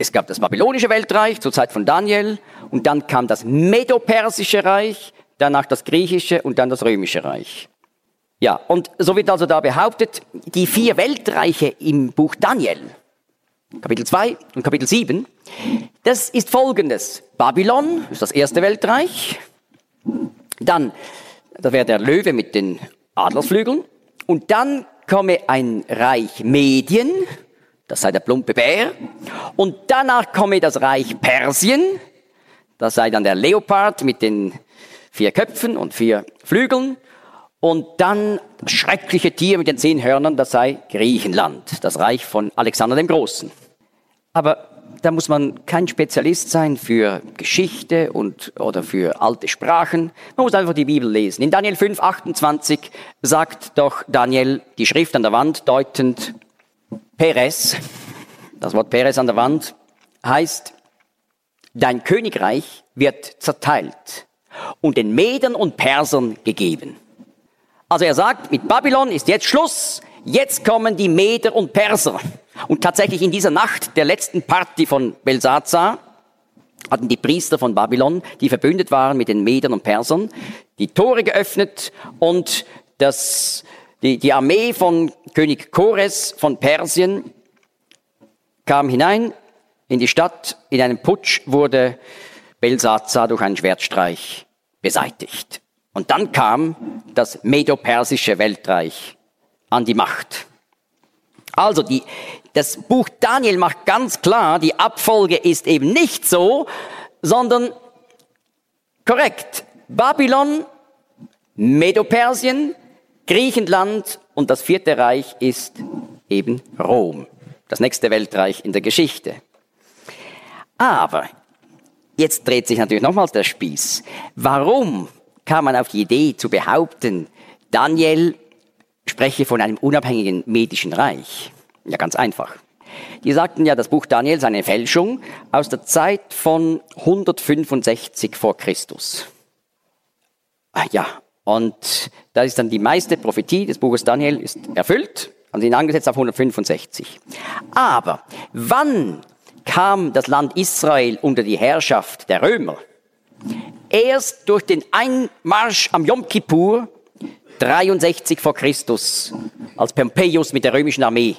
es gab das babylonische Weltreich zur Zeit von Daniel und dann kam das Medo-Persische Reich, danach das griechische und dann das römische Reich. Ja, und so wird also da behauptet, die vier Weltreiche im Buch Daniel, Kapitel zwei und Kapitel sieben, das ist folgendes. Babylon ist das erste Weltreich, dann, das wäre der Löwe mit den Adlersflügeln, und dann komme ein Reich Medien, das sei der plumpe Bär, und danach komme das Reich Persien, das sei dann der Leopard mit den vier Köpfen und vier Flügeln, und dann das schreckliche Tier mit den zehn Hörnern, das sei Griechenland, das Reich von Alexander dem Großen. Aber da muss man kein Spezialist sein für Geschichte und, oder für alte Sprachen. Man muss einfach die Bibel lesen. In Daniel fünf, achtundzwanzig sagt doch Daniel, die Schrift an der Wand deutend, Peres, das Wort Peres an der Wand, heißt, dein Königreich wird zerteilt und den Medern und Persern gegeben. Also er sagt, mit Babylon ist jetzt Schluss, jetzt kommen die Meder und Perser. Und tatsächlich in dieser Nacht der letzten Party von Belsazar hatten die Priester von Babylon, die verbündet waren mit den Medern und Persern, die Tore geöffnet und das, die, die Armee von König Kores von Persien kam hinein in die Stadt. In einem Putsch wurde Belsazar durch einen Schwertstreich beseitigt. Und dann kam das Medo-Persische Weltreich an die Macht. Also die, das Buch Daniel macht ganz klar, die Abfolge ist eben nicht so, sondern korrekt. Babylon, Medo-Persien, Griechenland und das vierte Reich ist eben Rom, das nächste Weltreich in der Geschichte. Aber jetzt dreht sich natürlich nochmals der Spieß. Warum kam man auf die Idee zu behaupten, Daniel spreche von einem unabhängigen medischen Reich? Ja, ganz einfach. Die sagten ja, das Buch Daniel sei eine Fälschung aus der Zeit von hundertfünfundsechzig vor Christus. Ja, und da ist dann die meiste Prophetie des Buches Daniel ist erfüllt, also ihn angesetzt auf hundertfünfundsechzig. Aber wann kam das Land Israel unter die Herrschaft der Römer? Erst durch den Einmarsch am Yom Kippur, dreiundsechzig vor Christus, als Pompeius mit der römischen Armee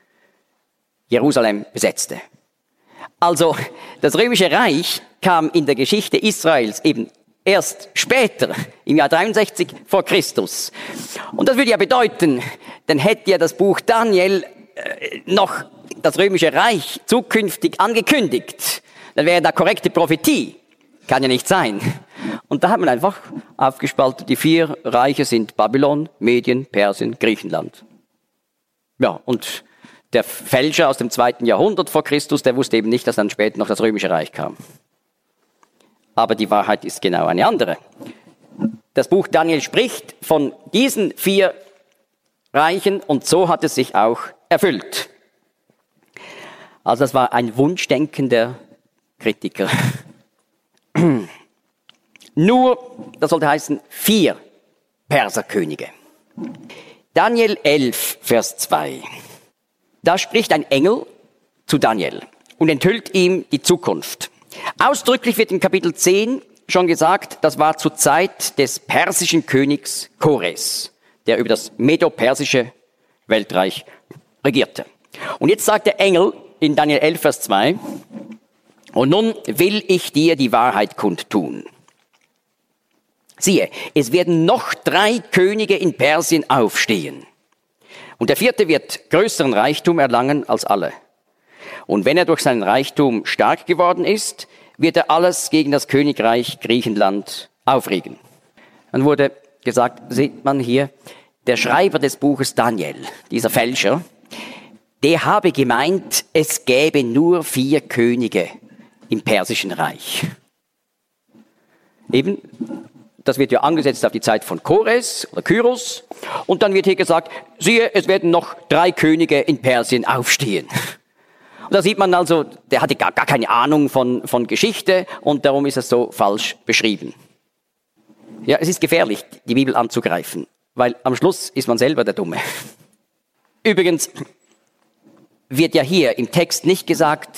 Jerusalem besetzte. Also das römische Reich kam in der Geschichte Israels eben erst später, im Jahr dreiundsechzig vor Christus. Und das würde ja bedeuten, dann hätte ja das Buch Daniel äh, noch das römische Reich zukünftig angekündigt. Dann wäre da korrekte Prophetie. Kann ja nicht sein. Und da hat man einfach aufgespaltet, die vier Reiche sind Babylon, Medien, Persien, Griechenland. Ja, und der Fälscher aus dem zweiten Jahrhundert vor Christus, der wusste eben nicht, dass dann später noch das römische Reich kam. Aber die Wahrheit ist genau eine andere. Das Buch Daniel spricht von diesen vier Reichen und so hat es sich auch erfüllt. Also das war ein Wunschdenken der Kritiker. Nur, das sollte heißen, vier Perserkönige. Daniel elf, Vers zwei. Da spricht ein Engel zu Daniel und enthüllt ihm die Zukunft. Ausdrücklich wird in Kapitel zehn schon gesagt, das war zur Zeit des persischen Königs Kores, der über das medo-persische Weltreich regierte. Und jetzt sagt der Engel in Daniel elf, Vers zwei, und nun will ich dir die Wahrheit kundtun. Siehe, es werden noch drei Könige in Persien aufstehen. Und der vierte wird größeren Reichtum erlangen als alle. Und wenn er durch seinen Reichtum stark geworden ist, wird er alles gegen das Königreich Griechenland aufregen. Dann wurde gesagt, sieht man hier, der Schreiber des Buches Daniel, dieser Fälscher, der habe gemeint, es gäbe nur vier Könige im Persischen Reich. Eben, das wird ja angesetzt auf die Zeit von Kores oder Kyros. Und dann wird hier gesagt, siehe, es werden noch drei Könige in Persien aufstehen. Und da sieht man also, der hatte gar, gar keine Ahnung von, von Geschichte und darum ist es so falsch beschrieben. Ja, es ist gefährlich, die Bibel anzugreifen, weil am Schluss ist man selber der Dumme. Übrigens wird ja hier im Text nicht gesagt,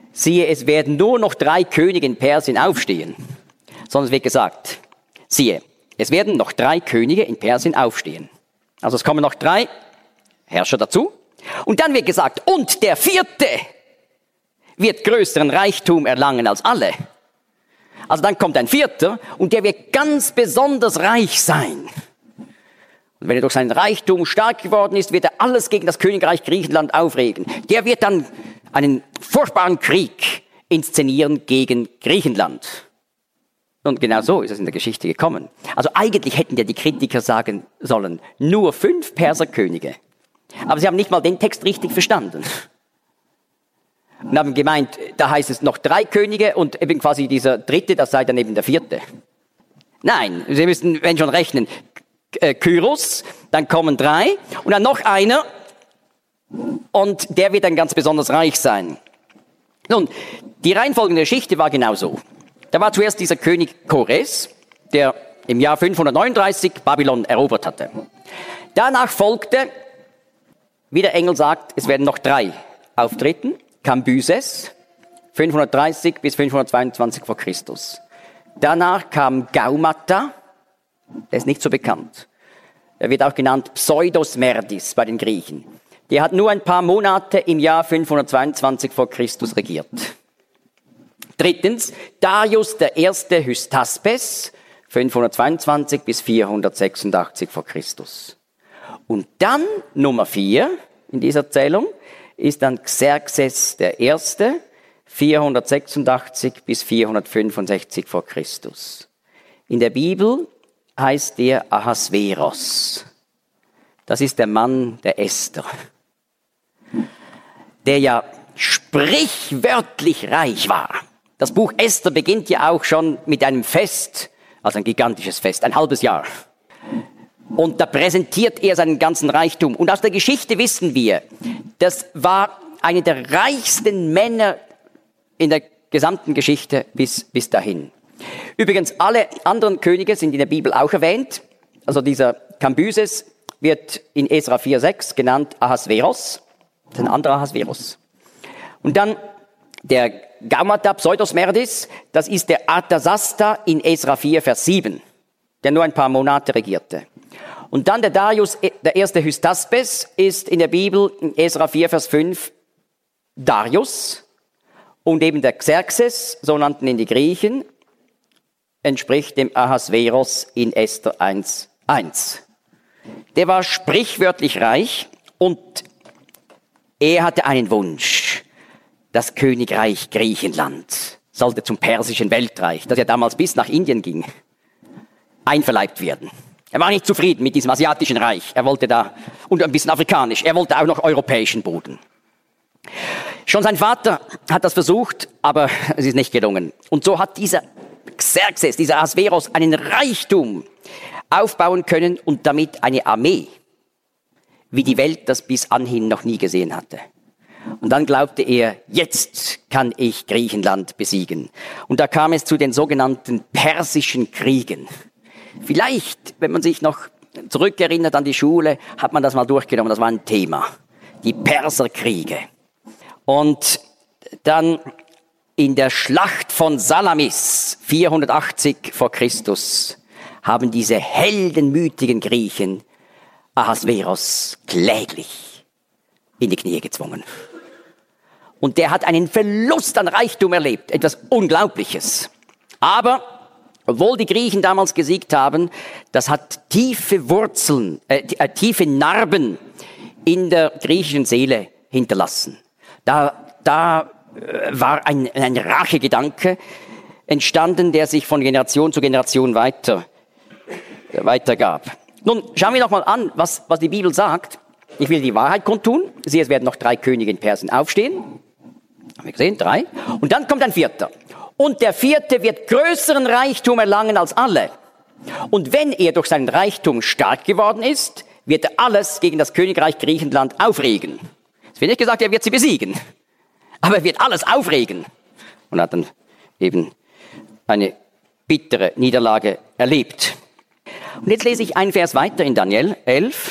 siehe, es werden nur noch drei Könige in Persien aufstehen. Sondern es wird gesagt, siehe, es werden noch drei Könige in Persien aufstehen. Also es kommen noch drei Herrscher dazu. Und dann wird gesagt, und der vierte wird größeren Reichtum erlangen als alle. Also dann kommt ein vierter und der wird ganz besonders reich sein. Und wenn er durch seinen Reichtum stark geworden ist, wird er alles gegen das Königreich Griechenland aufregen. Der wird dann einen furchtbaren Krieg inszenieren gegen Griechenland. Und genau so ist es in der Geschichte gekommen. Also eigentlich hätten ja die Kritiker sagen sollen, nur fünf Perserkönige. Aber sie haben nicht mal den Text richtig verstanden. Und haben gemeint, da heißt es noch drei Könige und eben quasi dieser dritte, das sei dann eben der vierte. Nein, Sie müssen, wenn schon rechnen, Kyros, dann kommen drei und dann noch einer und der wird dann ganz besonders reich sein. Nun, die Reihenfolge der Geschichte war genau so. Da war zuerst dieser König Kores, der im Jahr fünfhundertneununddreißig Babylon erobert hatte. Danach folgte, wie der Engel sagt, es werden noch drei auftreten. Kambyses, fünfhundertdreißig bis fünfhundertzweiundzwanzig vor Christus. Danach kam Gaumata, der ist nicht so bekannt. Er wird auch genannt Pseudosmerdis bei den Griechen. Der hat nur ein paar Monate im Jahr fünfhundertzweiundzwanzig vor Christus regiert. Drittens, Darius der erste Hystaspes, fünfhundertzweiundzwanzig bis vierhundertsechsundachtzig vor Christus. Und dann Nummer vier in dieser Zählung ist dann Xerxes der erste, vierhundertsechsundachtzig bis vierhundertfünfundsechzig vor Christus. In der Bibel heißt der Ahasveros. Das ist der Mann der Esther, der ja sprichwörtlich reich war. Das Buch Esther beginnt ja auch schon mit einem Fest, also ein gigantisches Fest, ein halbes Jahr. Und da präsentiert er seinen ganzen Reichtum. Und aus der Geschichte wissen wir, das war einer der reichsten Männer in der gesamten Geschichte bis, bis dahin. Übrigens, alle anderen Könige sind in der Bibel auch erwähnt. Also dieser Kambyses wird in Esra vier sechs genannt Ahasveros. Das ist ein anderer Ahasveros. Und dann der Gaumata Pseudosmerdis, das ist der Arthasasta in Esra vier Vers sieben, der nur ein paar Monate regierte. Und dann der Darius, der erste Hystaspes, ist in der Bibel in Esra vier Vers fünf Darius. Und eben der Xerxes, so nannten ihn die Griechen, entspricht dem Ahasveros in Esther eins eins. Der war sprichwörtlich reich und er hatte einen Wunsch. Das Königreich Griechenland sollte zum persischen Weltreich, das ja damals bis nach Indien ging, einverleibt werden. Er war nicht zufrieden mit diesem asiatischen Reich. Er wollte da, und ein bisschen afrikanisch, er wollte auch noch europäischen Boden. Schon sein Vater hat das versucht, aber es ist nicht gelungen. Und so hat dieser Xerxes, dieser Ahasveros, einen Reichtum aufbauen können und damit eine Armee, wie die Welt das bis anhin noch nie gesehen hatte. Und dann glaubte er, jetzt kann ich Griechenland besiegen. Und da kam es zu den sogenannten Persischen Kriegen. Vielleicht, wenn man sich noch zurückerinnert an die Schule, hat man das mal durchgenommen, das war ein Thema. Die Perserkriege. Und dann in der Schlacht von Salamis, vierhundertachtzig vor Christus, haben diese heldenmütigen Griechen Ahasveros kläglich in die Knie gezwungen. Und der hat einen Verlust an Reichtum erlebt, etwas Unglaubliches. Aber obwohl die Griechen damals gesiegt haben, das hat tiefe Wurzeln, äh, tiefe Narben in der griechischen Seele hinterlassen. Da, da äh, war ein, ein Rachegedanke entstanden, der sich von Generation zu Generation weiter, äh, weitergab. Nun, schauen wir noch mal an, was, was die Bibel sagt. Ich will die Wahrheit kundtun. Siehe, es werden noch drei Könige in Persien aufstehen. Haben wir gesehen? Drei. Und dann kommt ein vierter. Und der vierte wird größeren Reichtum erlangen als alle. Und wenn er durch seinen Reichtum stark geworden ist, wird er alles gegen das Königreich Griechenland aufregen. Es wird nicht gesagt, er wird sie besiegen. Aber er wird alles aufregen. Und hat dann eben eine bittere Niederlage erlebt. Und jetzt lese ich einen Vers weiter in Daniel elf.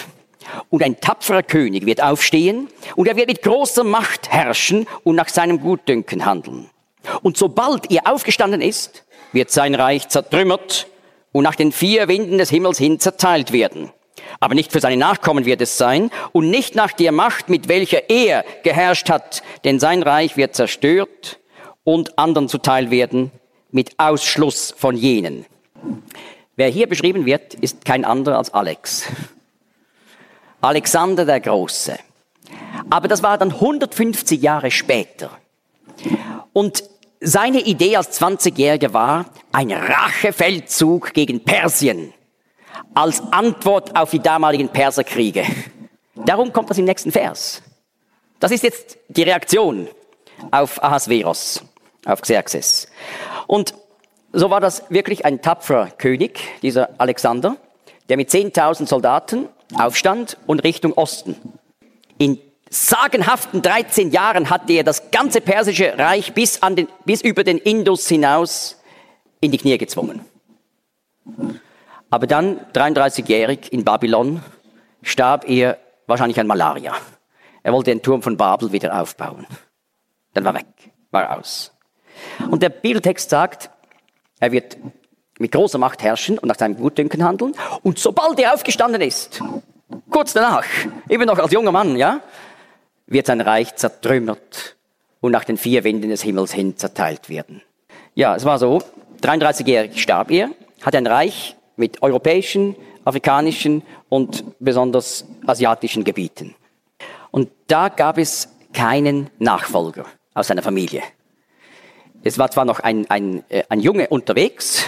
Und ein tapferer König wird aufstehen und er wird mit großer Macht herrschen und nach seinem Gutdünken handeln. Und sobald er aufgestanden ist, wird sein Reich zertrümmert und nach den vier Winden des Himmels hin zerteilt werden. Aber nicht für seine Nachkommen wird es sein und nicht nach der Macht, mit welcher er geherrscht hat, denn sein Reich wird zerstört und anderen zuteil werden, mit Ausschluss von jenen. Wer hier beschrieben wird, ist kein anderer als Alex. Alexander der Große. Aber das war dann hundertfünfzig Jahre später. Und seine Idee als zwanzigjähriger war ein Rachefeldzug gegen Persien als Antwort auf die damaligen Perserkriege. Darum kommt das im nächsten Vers. Das ist jetzt die Reaktion auf Ahasveros, auf Xerxes. Und so war das wirklich ein tapferer König, dieser Alexander, der mit zehntausend Soldaten aufstand und Richtung Osten. In sagenhaften dreizehn Jahren hatte er das ganze persische Reich bis, an den, bis über den Indus hinaus in die Knie gezwungen. Aber dann, dreiunddreißigjährig in Babylon, starb er wahrscheinlich an Malaria. Er wollte den Turm von Babel wieder aufbauen. Dann war weg, war aus. Und der Bibeltext sagt, er wird mit großer Macht herrschen und nach seinem Gutdünken handeln. Und sobald er aufgestanden ist, kurz danach, eben noch als junger Mann, ja, wird sein Reich zertrümmert und nach den vier Winden des Himmels hin zerteilt werden. Ja, es war so, dreiunddreißigjährig starb er, hatte ein Reich mit europäischen, afrikanischen und besonders asiatischen Gebieten. Und da gab es keinen Nachfolger aus seiner Familie. Es war zwar noch ein, ein, ein Junge unterwegs,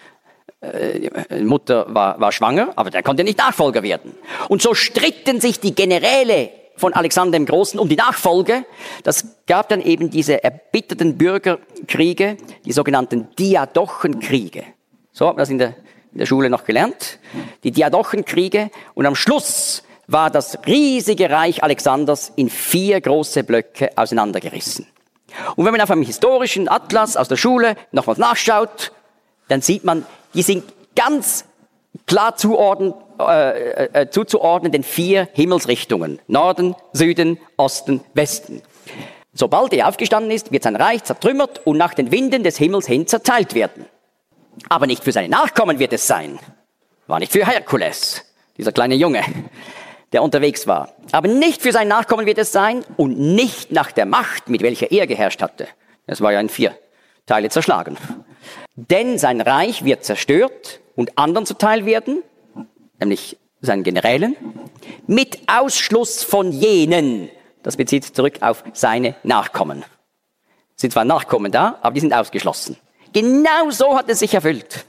äh, Mutter war, war schwanger, aber der konnte nicht Nachfolger werden. Und so stritten sich die Generäle von Alexander dem Großen um die Nachfolge. Das gab dann eben diese erbitterten Bürgerkriege, die sogenannten Diadochenkriege. So hat man das in der, in der Schule noch gelernt. Die Diadochenkriege. Und am Schluss war das riesige Reich Alexanders in vier große Blöcke auseinandergerissen. Und wenn man auf einem historischen Atlas aus der Schule nochmals nachschaut, dann sieht man, die sind ganz klar zuordnen, äh, äh, zuzuordnen den vier Himmelsrichtungen. Norden, Süden, Osten, Westen. Sobald er aufgestanden ist, wird sein Reich zertrümmert und nach den Winden des Himmels hin zerteilt werden. Aber nicht für seine Nachkommen wird es sein. War nicht für Herkules, dieser kleine Junge, der unterwegs war. Aber nicht für seine Nachkommen wird es sein und nicht nach der Macht, mit welcher er geherrscht hatte. Es war ja in vier Teile zerschlagen. Denn sein Reich wird zerstört und anderen zuteil werden, nämlich seinen Generälen, mit Ausschluss von jenen. Das bezieht sich zurück auf seine Nachkommen. Es sind zwar Nachkommen da, aber die sind ausgeschlossen. Genau so hat es sich erfüllt.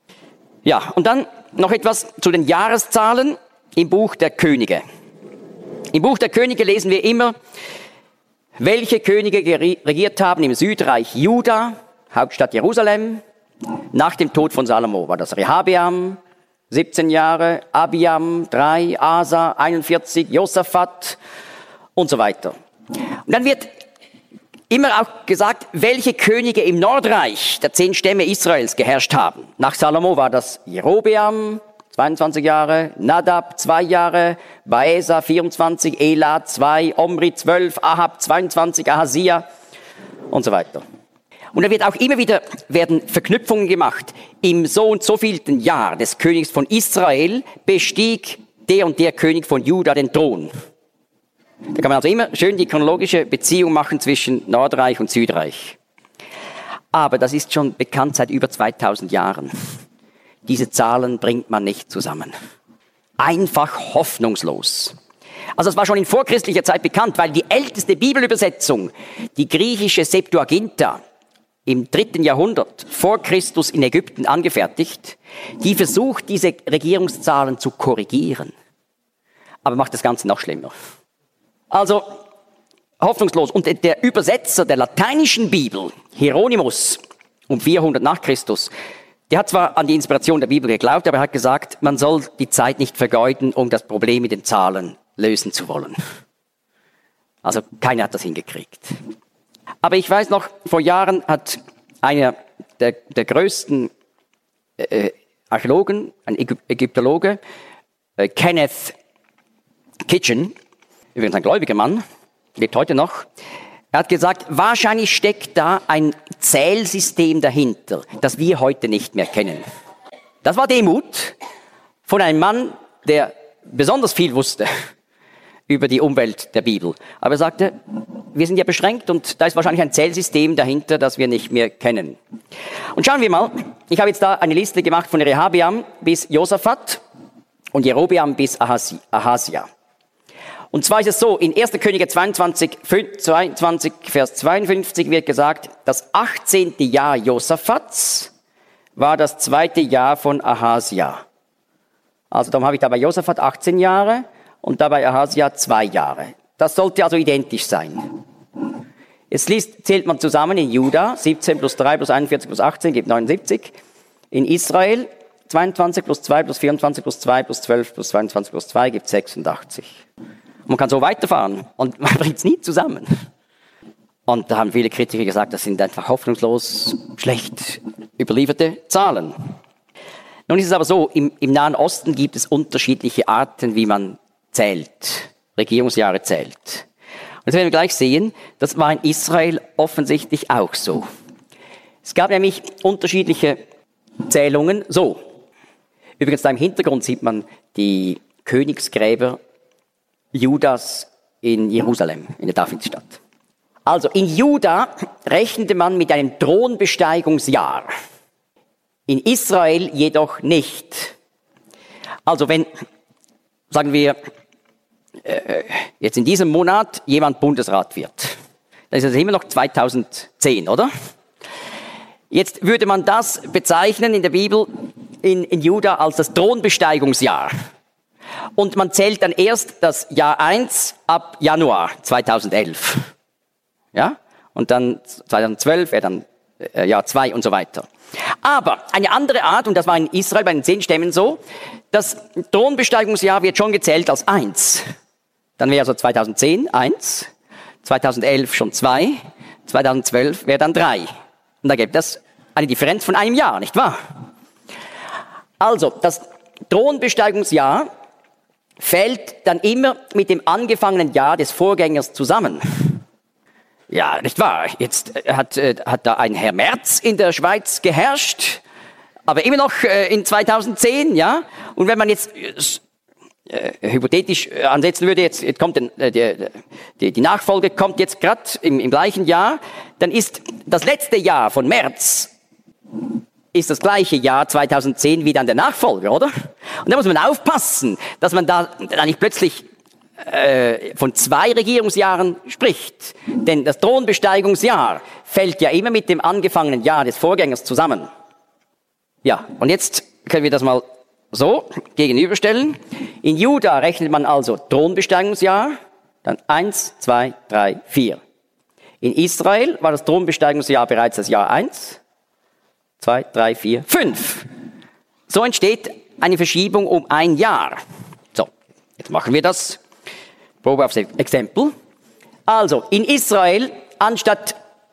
Ja, und dann noch etwas zu den Jahreszahlen im Buch der Könige. Im Buch der Könige lesen wir immer, welche Könige regiert haben im Südreich Juda, Hauptstadt Jerusalem. Nach dem Tod von Salomo war das Rehabeam, siebzehn Jahre, Abiam, drei, Asa, einundvierzig, Josaphat und so weiter. Und dann wird immer auch gesagt, welche Könige im Nordreich der zehn Stämme Israels geherrscht haben. Nach Salomo war das Jerobeam, zweiundzwanzig Jahre, Nadab, zwei Jahre, Baesa, vierundzwanzig, Ela, zwei, Omri, zwölf, Ahab, zweiundzwanzig, Ahasia und so weiter. Und da wird auch immer wieder werden Verknüpfungen gemacht. Im so und so vielten Jahr des Königs von Israel bestieg der und der König von Juda den Thron. Da kann man also immer schön die chronologische Beziehung machen zwischen Nordreich und Südreich. Aber das ist schon bekannt seit über zweitausend Jahren. Diese Zahlen bringt man nicht zusammen. Einfach hoffnungslos. Also es war schon in vorchristlicher Zeit bekannt, weil die älteste Bibelübersetzung, die griechische Septuaginta, im dritten Jahrhundert vor Christus in Ägypten angefertigt, die versucht, diese Regierungszahlen zu korrigieren. Aber macht das Ganze noch schlimmer. Also, hoffnungslos. Und der Übersetzer der lateinischen Bibel, Hieronymus, um vierhundert nach Christus, der hat zwar an die Inspiration der Bibel geglaubt, aber er hat gesagt, man soll die Zeit nicht vergeuden, um das Problem mit den Zahlen lösen zu wollen. Also, keiner hat das hingekriegt. Aber ich weiß noch, vor Jahren hat einer der, der größten äh, Archäologen, ein Ägyptologe, äh, Kenneth Kitchen, übrigens ein gläubiger Mann, lebt heute noch, er hat gesagt, wahrscheinlich steckt da ein Zählsystem dahinter, das wir heute nicht mehr kennen. Das war Demut von einem Mann, der besonders viel wusste über die Umwelt der Bibel. Aber er sagte, wir sind ja beschränkt und da ist wahrscheinlich ein Zählsystem dahinter, das wir nicht mehr kennen. Und schauen wir mal, ich habe jetzt da eine Liste gemacht von Rehabeam bis Josaphat und Jerobeam bis Ahasia. Und zwar ist es so, in erster Könige zweiundzwanzig, zweiundzwanzig, Vers zweiundfünfzig wird gesagt, das achtzehnte Jahr Josaphats war das zweite Jahr von Ahasia. Also darum habe ich da bei Josaphat achtzehn Jahre und da bei Ahasia zwei Jahre. Das sollte also identisch sein. Jetzt liest, zählt man zusammen in Juda, siebzehn plus drei plus einundvierzig plus achtzehn gibt neunundsiebzig. In Israel, zweiundzwanzig plus zwei plus vierundzwanzig plus zwei plus zwölf plus zweiundzwanzig plus zwei gibt sechsundachtzig. Man kann so weiterfahren und man bringt es nie zusammen. Und da haben viele Kritiker gesagt, das sind einfach hoffnungslos schlecht überlieferte Zahlen. Nun ist es aber so, im, im Nahen Osten gibt es unterschiedliche Arten, wie man zählt, Regierungsjahre zählt. Und jetzt werden wir gleich sehen, das war in Israel offensichtlich auch so. Es gab nämlich unterschiedliche Zählungen so. Übrigens da im Hintergrund sieht man die Königsgräber Judas in Jerusalem, in der Davidsstadt. Also in Juda rechnete man mit einem Thronbesteigungsjahr. In Israel jedoch nicht. Also wenn, sagen wir, äh, jetzt in diesem Monat jemand Bundesrat wird, dann ist das immer noch zweitausendzehn, oder? Jetzt würde man das bezeichnen in der Bibel, in, in Juda, als das Thronbesteigungsjahr. Und man zählt dann erst das Jahr eins ab Januar zweitausendelf. Ja? Und dann zweitausendzwölf wäre dann äh, Jahr zwei und so weiter. Aber eine andere Art, und das war in Israel bei den zehn Stämmen so, das Thronbesteigungsjahr wird schon gezählt als eins. Dann wäre also zweitausendzehn eins, zweitausendelf schon zwei, zweitausendzwölf wäre dann drei. Und da gibt es eine Differenz von einem Jahr, nicht wahr? Also, das Thronbesteigungsjahr fällt dann immer mit dem angefangenen Jahr des Vorgängers zusammen. Ja, nicht wahr? Jetzt hat, äh, hat da ein Herr Merz in der Schweiz geherrscht, aber immer noch äh, in zweitausendzehn, ja? Und wenn man jetzt äh, hypothetisch ansetzen würde, jetzt, jetzt kommt den, äh, die, die, die Nachfolge kommt jetzt gerade im, im gleichen Jahr, dann ist das letzte Jahr von Merz ist das gleiche Jahr zweitausendzehn wie dann der Nachfolger, oder? Und da muss man aufpassen, dass man da, da nicht plötzlich äh, von zwei Regierungsjahren spricht. Denn das Thronbesteigungsjahr fällt ja immer mit dem angefangenen Jahr des Vorgängers zusammen. Ja, und jetzt können wir das mal so gegenüberstellen. In Juda rechnet man also Thronbesteigungsjahr, dann eins, zwei, drei, vier. In Israel war das Thronbesteigungsjahr bereits das Jahr eins, zwei, drei, vier, fünf. So entsteht eine Verschiebung um ein Jahr. So, jetzt machen wir das. Probe aufs Exempel. Also, in Israel anstatt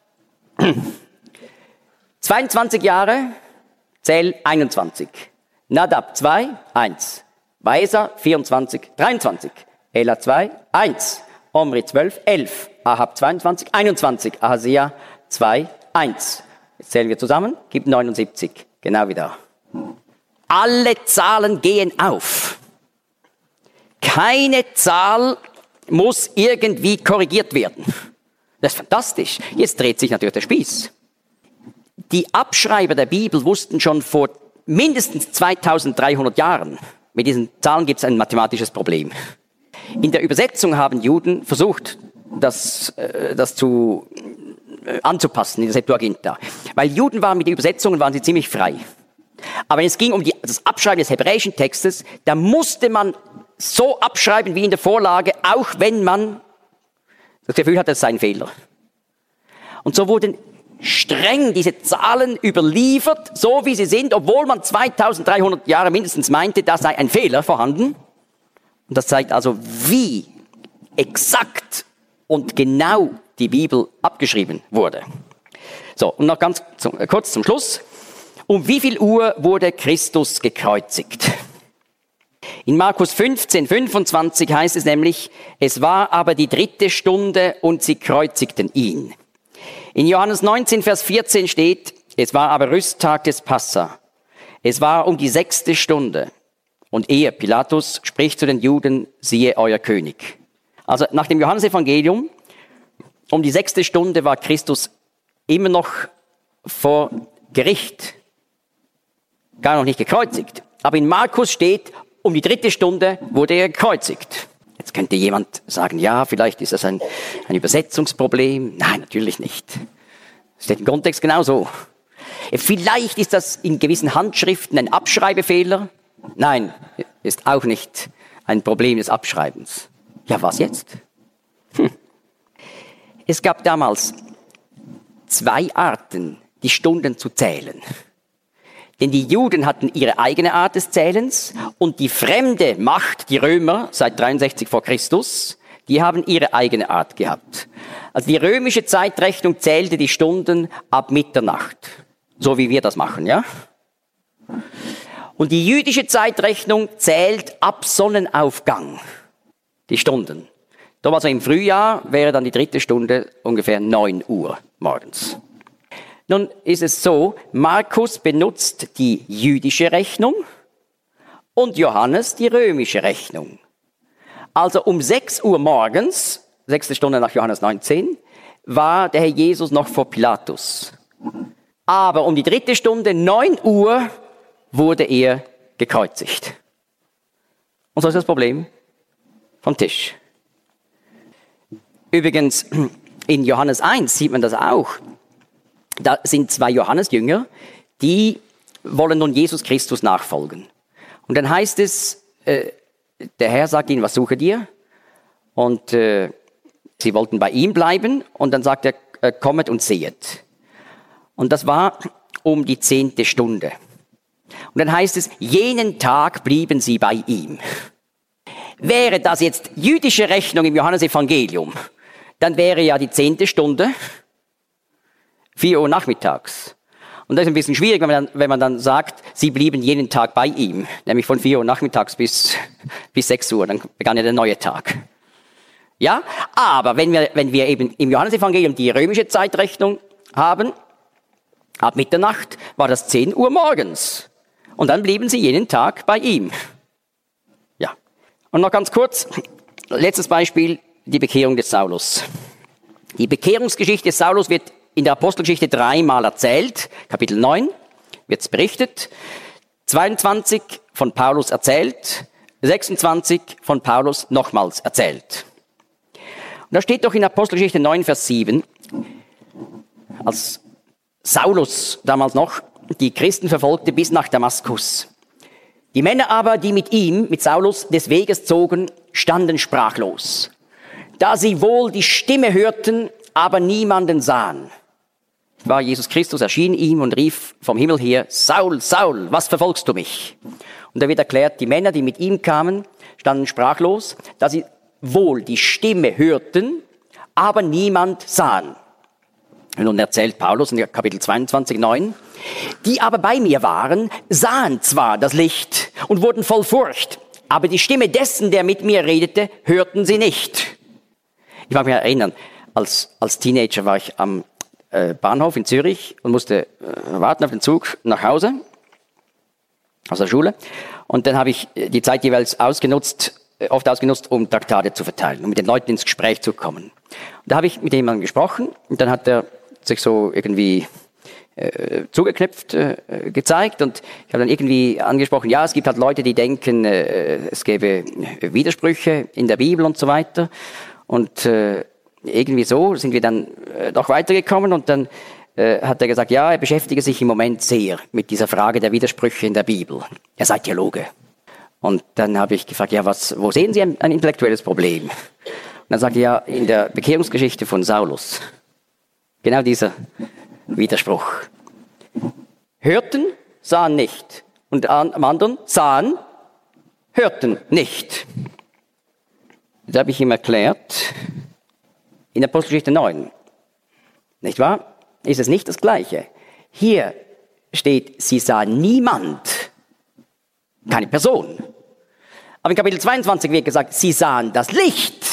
zweiundzwanzig Jahre, zähl einundzwanzig. Nadab zwei, eins. Baesa vierundzwanzig, dreiundzwanzig. Ela zwei, eins. Omri zwölf, elf. Ahab zweiundzwanzig, einundzwanzig. Ahasia zwei, eins. Jetzt zählen wir zusammen, gibt neunundsiebzig. Genau wie da. Alle Zahlen gehen auf. Keine Zahl muss irgendwie korrigiert werden. Das ist fantastisch. Jetzt dreht sich natürlich der Spieß. Die Abschreiber der Bibel wussten schon vor mindestens zweitausenddreihundert Jahren, mit diesen Zahlen gibt es ein mathematisches Problem. In der Übersetzung haben Juden versucht, das, das zu, äh, anzupassen in der Septuaginta. Weil Juden waren mit den Übersetzungen waren sie ziemlich frei. Aber wenn es ging um die, das Abschreiben des hebräischen Textes, da musste man so abschreiben wie in der Vorlage, auch wenn man das Gefühl hatte, das sei ein Fehler. Und so wurden streng diese Zahlen überliefert, so wie sie sind, obwohl man zweitausenddreihundert Jahre mindestens meinte, da sei ein Fehler vorhanden. Und das zeigt also, wie exakt und genau die Bibel abgeschrieben wurde. So, und noch ganz zum, äh, kurz zum Schluss. Um wie viel Uhr wurde Christus gekreuzigt? In Markus fünfzehn, fünfundzwanzig heißt es nämlich, es war aber die dritte Stunde und sie kreuzigten ihn. In Johannes neunzehn, Vers vierzehn steht, es war aber Rüsttag des Passa. Es war um die sechste Stunde. Und er, Pilatus, spricht zu den Juden, siehe euer König. Also nach dem Johannesevangelium, um die sechste Stunde war Christus immer noch vor Gericht. Gar noch nicht gekreuzigt. Aber in Markus steht, um die dritte Stunde wurde er gekreuzigt. Jetzt könnte jemand sagen, ja, vielleicht ist das ein, ein Übersetzungsproblem. Nein, natürlich nicht. Das steht im Kontext genauso. Vielleicht ist das in gewissen Handschriften ein Abschreibefehler. Nein, ist auch nicht ein Problem des Abschreibens. Ja, was jetzt? Hm. Es gab damals zwei Arten, die Stunden zu zählen. Denn die Juden hatten ihre eigene Art des Zählens und die fremde Macht, die Römer, seit dreiundsechzig vor Christus, die haben ihre eigene Art gehabt. Also die römische Zeitrechnung zählte die Stunden ab Mitternacht. So wie wir das machen, ja? Und die jüdische Zeitrechnung zählt ab Sonnenaufgang die Stunden. Damals im Frühjahr wäre dann die dritte Stunde ungefähr neun Uhr morgens. Nun ist es so, Markus benutzt die jüdische Rechnung und Johannes die römische Rechnung. Also um sechs Uhr morgens, sechste Stunde nach Johannes neunzehn, war der Herr Jesus noch vor Pilatus. Aber um die dritte Stunde, neun Uhr, wurde er gekreuzigt. Und so ist das Problem vom Tisch. Übrigens, in Johannes eins sieht man das auch. Da sind zwei Johannesjünger, die wollen nun Jesus Christus nachfolgen. Und dann heißt es, äh, der Herr sagt ihnen, was sucht ihr? Und äh, sie wollten bei ihm bleiben. Und dann sagt er, äh, kommet und sehet. Und das war um die zehnte Stunde. Und dann heißt es, jenen Tag blieben sie bei ihm. Wäre das jetzt jüdische Rechnung im Johannesevangelium, dann wäre ja die zehnte Stunde vier Uhr nachmittags. Und das ist ein bisschen schwierig, wenn man dann, wenn man dann sagt, sie blieben jeden Tag bei ihm, nämlich von vier Uhr nachmittags bis, bis sechs Uhr, dann begann ja der neue Tag. Ja, aber wenn wir, wenn wir eben im Johannesevangelium die römische Zeitrechnung haben, ab Mitternacht war das zehn Uhr morgens. Und dann blieben sie jeden Tag bei ihm. Ja. Und noch ganz kurz, letztes Beispiel, die Bekehrung des Saulus. Die Bekehrungsgeschichte des Saulus wird in der Apostelgeschichte dreimal erzählt. Kapitel neun wird es berichtet. zweiundzwanzig von Paulus erzählt. sechsundzwanzig von Paulus nochmals erzählt. Und da steht doch in Apostelgeschichte neun, Vers sieben, als Saulus damals noch die Christen verfolgte bis nach Damaskus. Die Männer aber, die mit ihm, mit Saulus, des Weges zogen, standen sprachlos, da sie wohl die Stimme hörten, aber niemanden sahen. War Jesus Christus, erschien ihm und rief vom Himmel her, Saul, Saul, was verfolgst du mich? Und da wird erklärt, die Männer, die mit ihm kamen, standen sprachlos, da sie wohl die Stimme hörten, aber niemand sahen. Und nun erzählt Paulus in Kapitel zweiundzwanzig, neun, die aber bei mir waren, sahen zwar das Licht und wurden voll Furcht, aber die Stimme dessen, der mit mir redete, hörten sie nicht. Ich mag mich erinnern, als, als Teenager war ich am äh, Bahnhof in Zürich und musste äh, warten auf den Zug nach Hause, aus der Schule. Und dann habe ich die Zeit jeweils ausgenutzt, oft ausgenutzt, um Traktate zu verteilen, um mit den Leuten ins Gespräch zu kommen. Und da habe ich mit jemandem gesprochen und dann hat er sich so irgendwie äh, zugeknüpft äh, gezeigt und ich habe dann irgendwie angesprochen, ja, es gibt halt Leute, die denken, äh, es gäbe Widersprüche in der Bibel und so weiter. Und äh, irgendwie so sind wir dann äh, doch weitergekommen und dann äh, hat er gesagt, ja, er beschäftige sich im Moment sehr mit dieser Frage der Widersprüche in der Bibel. Er sei Theologe. Und dann habe ich gefragt, ja, was, wo sehen Sie ein, ein intellektuelles Problem? Und dann sagte er, ja, in der Bekehrungsgeschichte von Saulus. Genau dieser Widerspruch. Hörten, sahen nicht. Und am anderen sahen, hörten nicht. Da habe ich ihm erklärt, in der Apostelgeschichte neun, nicht wahr, ist es nicht das Gleiche. Hier steht, sie sah niemand, keine Person. Aber in Kapitel zweiundzwanzig wird gesagt, sie sahen das Licht.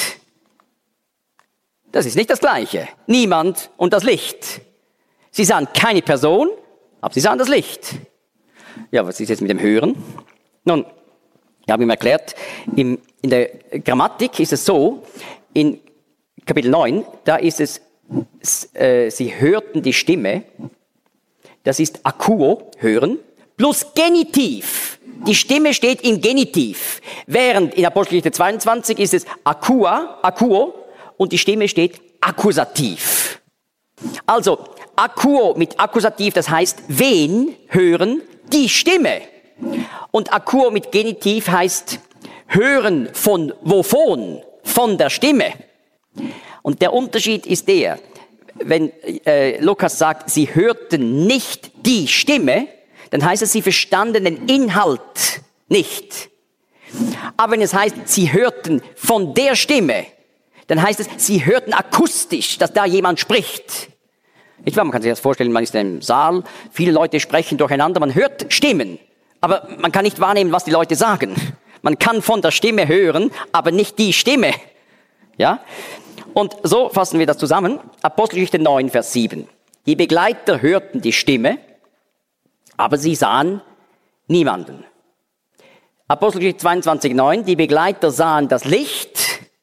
Das ist nicht das Gleiche. Niemand und das Licht. Sie sahen keine Person, aber sie sahen das Licht. Ja, was ist jetzt mit dem Hören? Nun, ich habe ihm erklärt, im, in der Grammatik ist es so, in Kapitel neun, da ist es, äh, sie hörten die Stimme, das ist Akuo, hören, plus Genitiv. Die Stimme steht im Genitiv. Während in Apostelgeschichte zweiundzwanzig ist es Akua, Akuo, und die Stimme steht Akkusativ. Also, Akuo mit Akkusativ, das heißt, wen hören? Die Stimme. Und Akuo mit Genitiv heißt, hören von wovon? Von der Stimme. Und der Unterschied ist der, wenn äh, Lukas sagt, sie hörten nicht die Stimme, dann heißt es, sie verstanden den Inhalt nicht. Aber wenn es heißt, sie hörten von der Stimme, dann heißt es, sie hörten akustisch, dass da jemand spricht. Nicht wahr? Man kann sich das vorstellen, man ist im Saal, viele Leute sprechen durcheinander, man hört Stimmen, aber man kann nicht wahrnehmen, was die Leute sagen. Man kann von der Stimme hören, aber nicht die Stimme. Ja? Und so fassen wir das zusammen. Apostelgeschichte neun, Vers sieben. Die Begleiter hörten die Stimme, aber sie sahen niemanden. Apostelgeschichte zweiundzwanzig, neun. Die Begleiter sahen das Licht,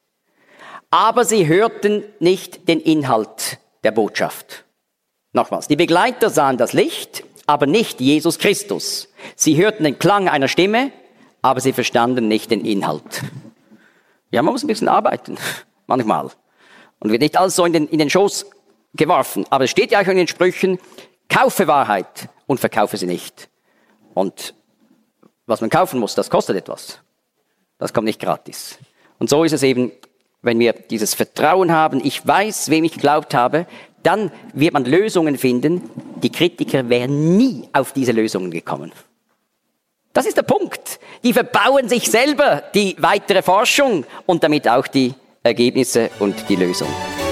aber sie hörten nicht den Inhalt der Botschaft. Nochmals, die Begleiter sahen das Licht, aber nicht Jesus Christus. Sie hörten den Klang einer Stimme, aber sie verstanden nicht den Inhalt. Ja, man muss ein bisschen arbeiten, manchmal. Und wird nicht alles so in den, in den Schoß geworfen. Aber es steht ja auch in den Sprüchen, kaufe Wahrheit und verkaufe sie nicht. Und was man kaufen muss, das kostet etwas. Das kommt nicht gratis. Und so ist es eben, wenn wir dieses Vertrauen haben, ich weiß, wem ich geglaubt habe, dann wird man Lösungen finden. Die Kritiker wären nie auf diese Lösungen gekommen. Das ist der Punkt. Die verbauen sich selber die weitere Forschung und damit auch die Ergebnisse und die Lösung.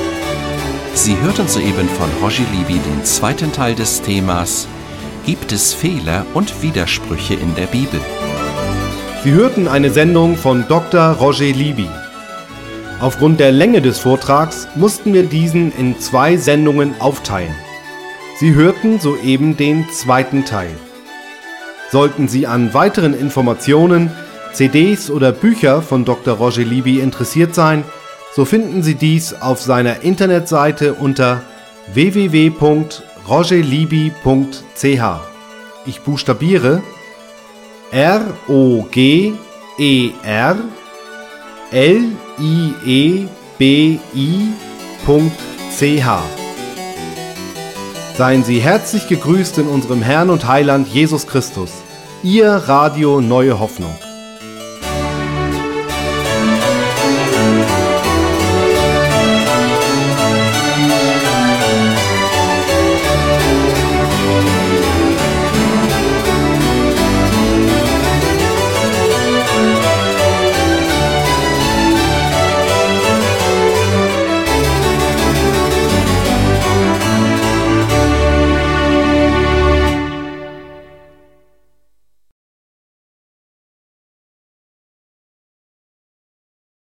Sie hörten soeben von Roger Libby den zweiten Teil des Themas Gibt es Fehler und Widersprüche in der Bibel? Sie hörten eine Sendung von Doktor Roger Libby. Aufgrund der Länge des Vortrags mussten wir diesen in zwei Sendungen aufteilen. Sie hörten soeben den zweiten Teil. Sollten Sie an weiteren Informationen, C Ds oder Bücher von Doktor Roger Libby interessiert sein, so finden Sie dies auf seiner Internetseite unter w w w punkt roger libby punkt c h. Ich buchstabiere R O G E R L I E B I punkt c h. Seien Sie herzlich gegrüßt in unserem Herrn und Heiland Jesus Christus. Ihr Radio Neue Hoffnung.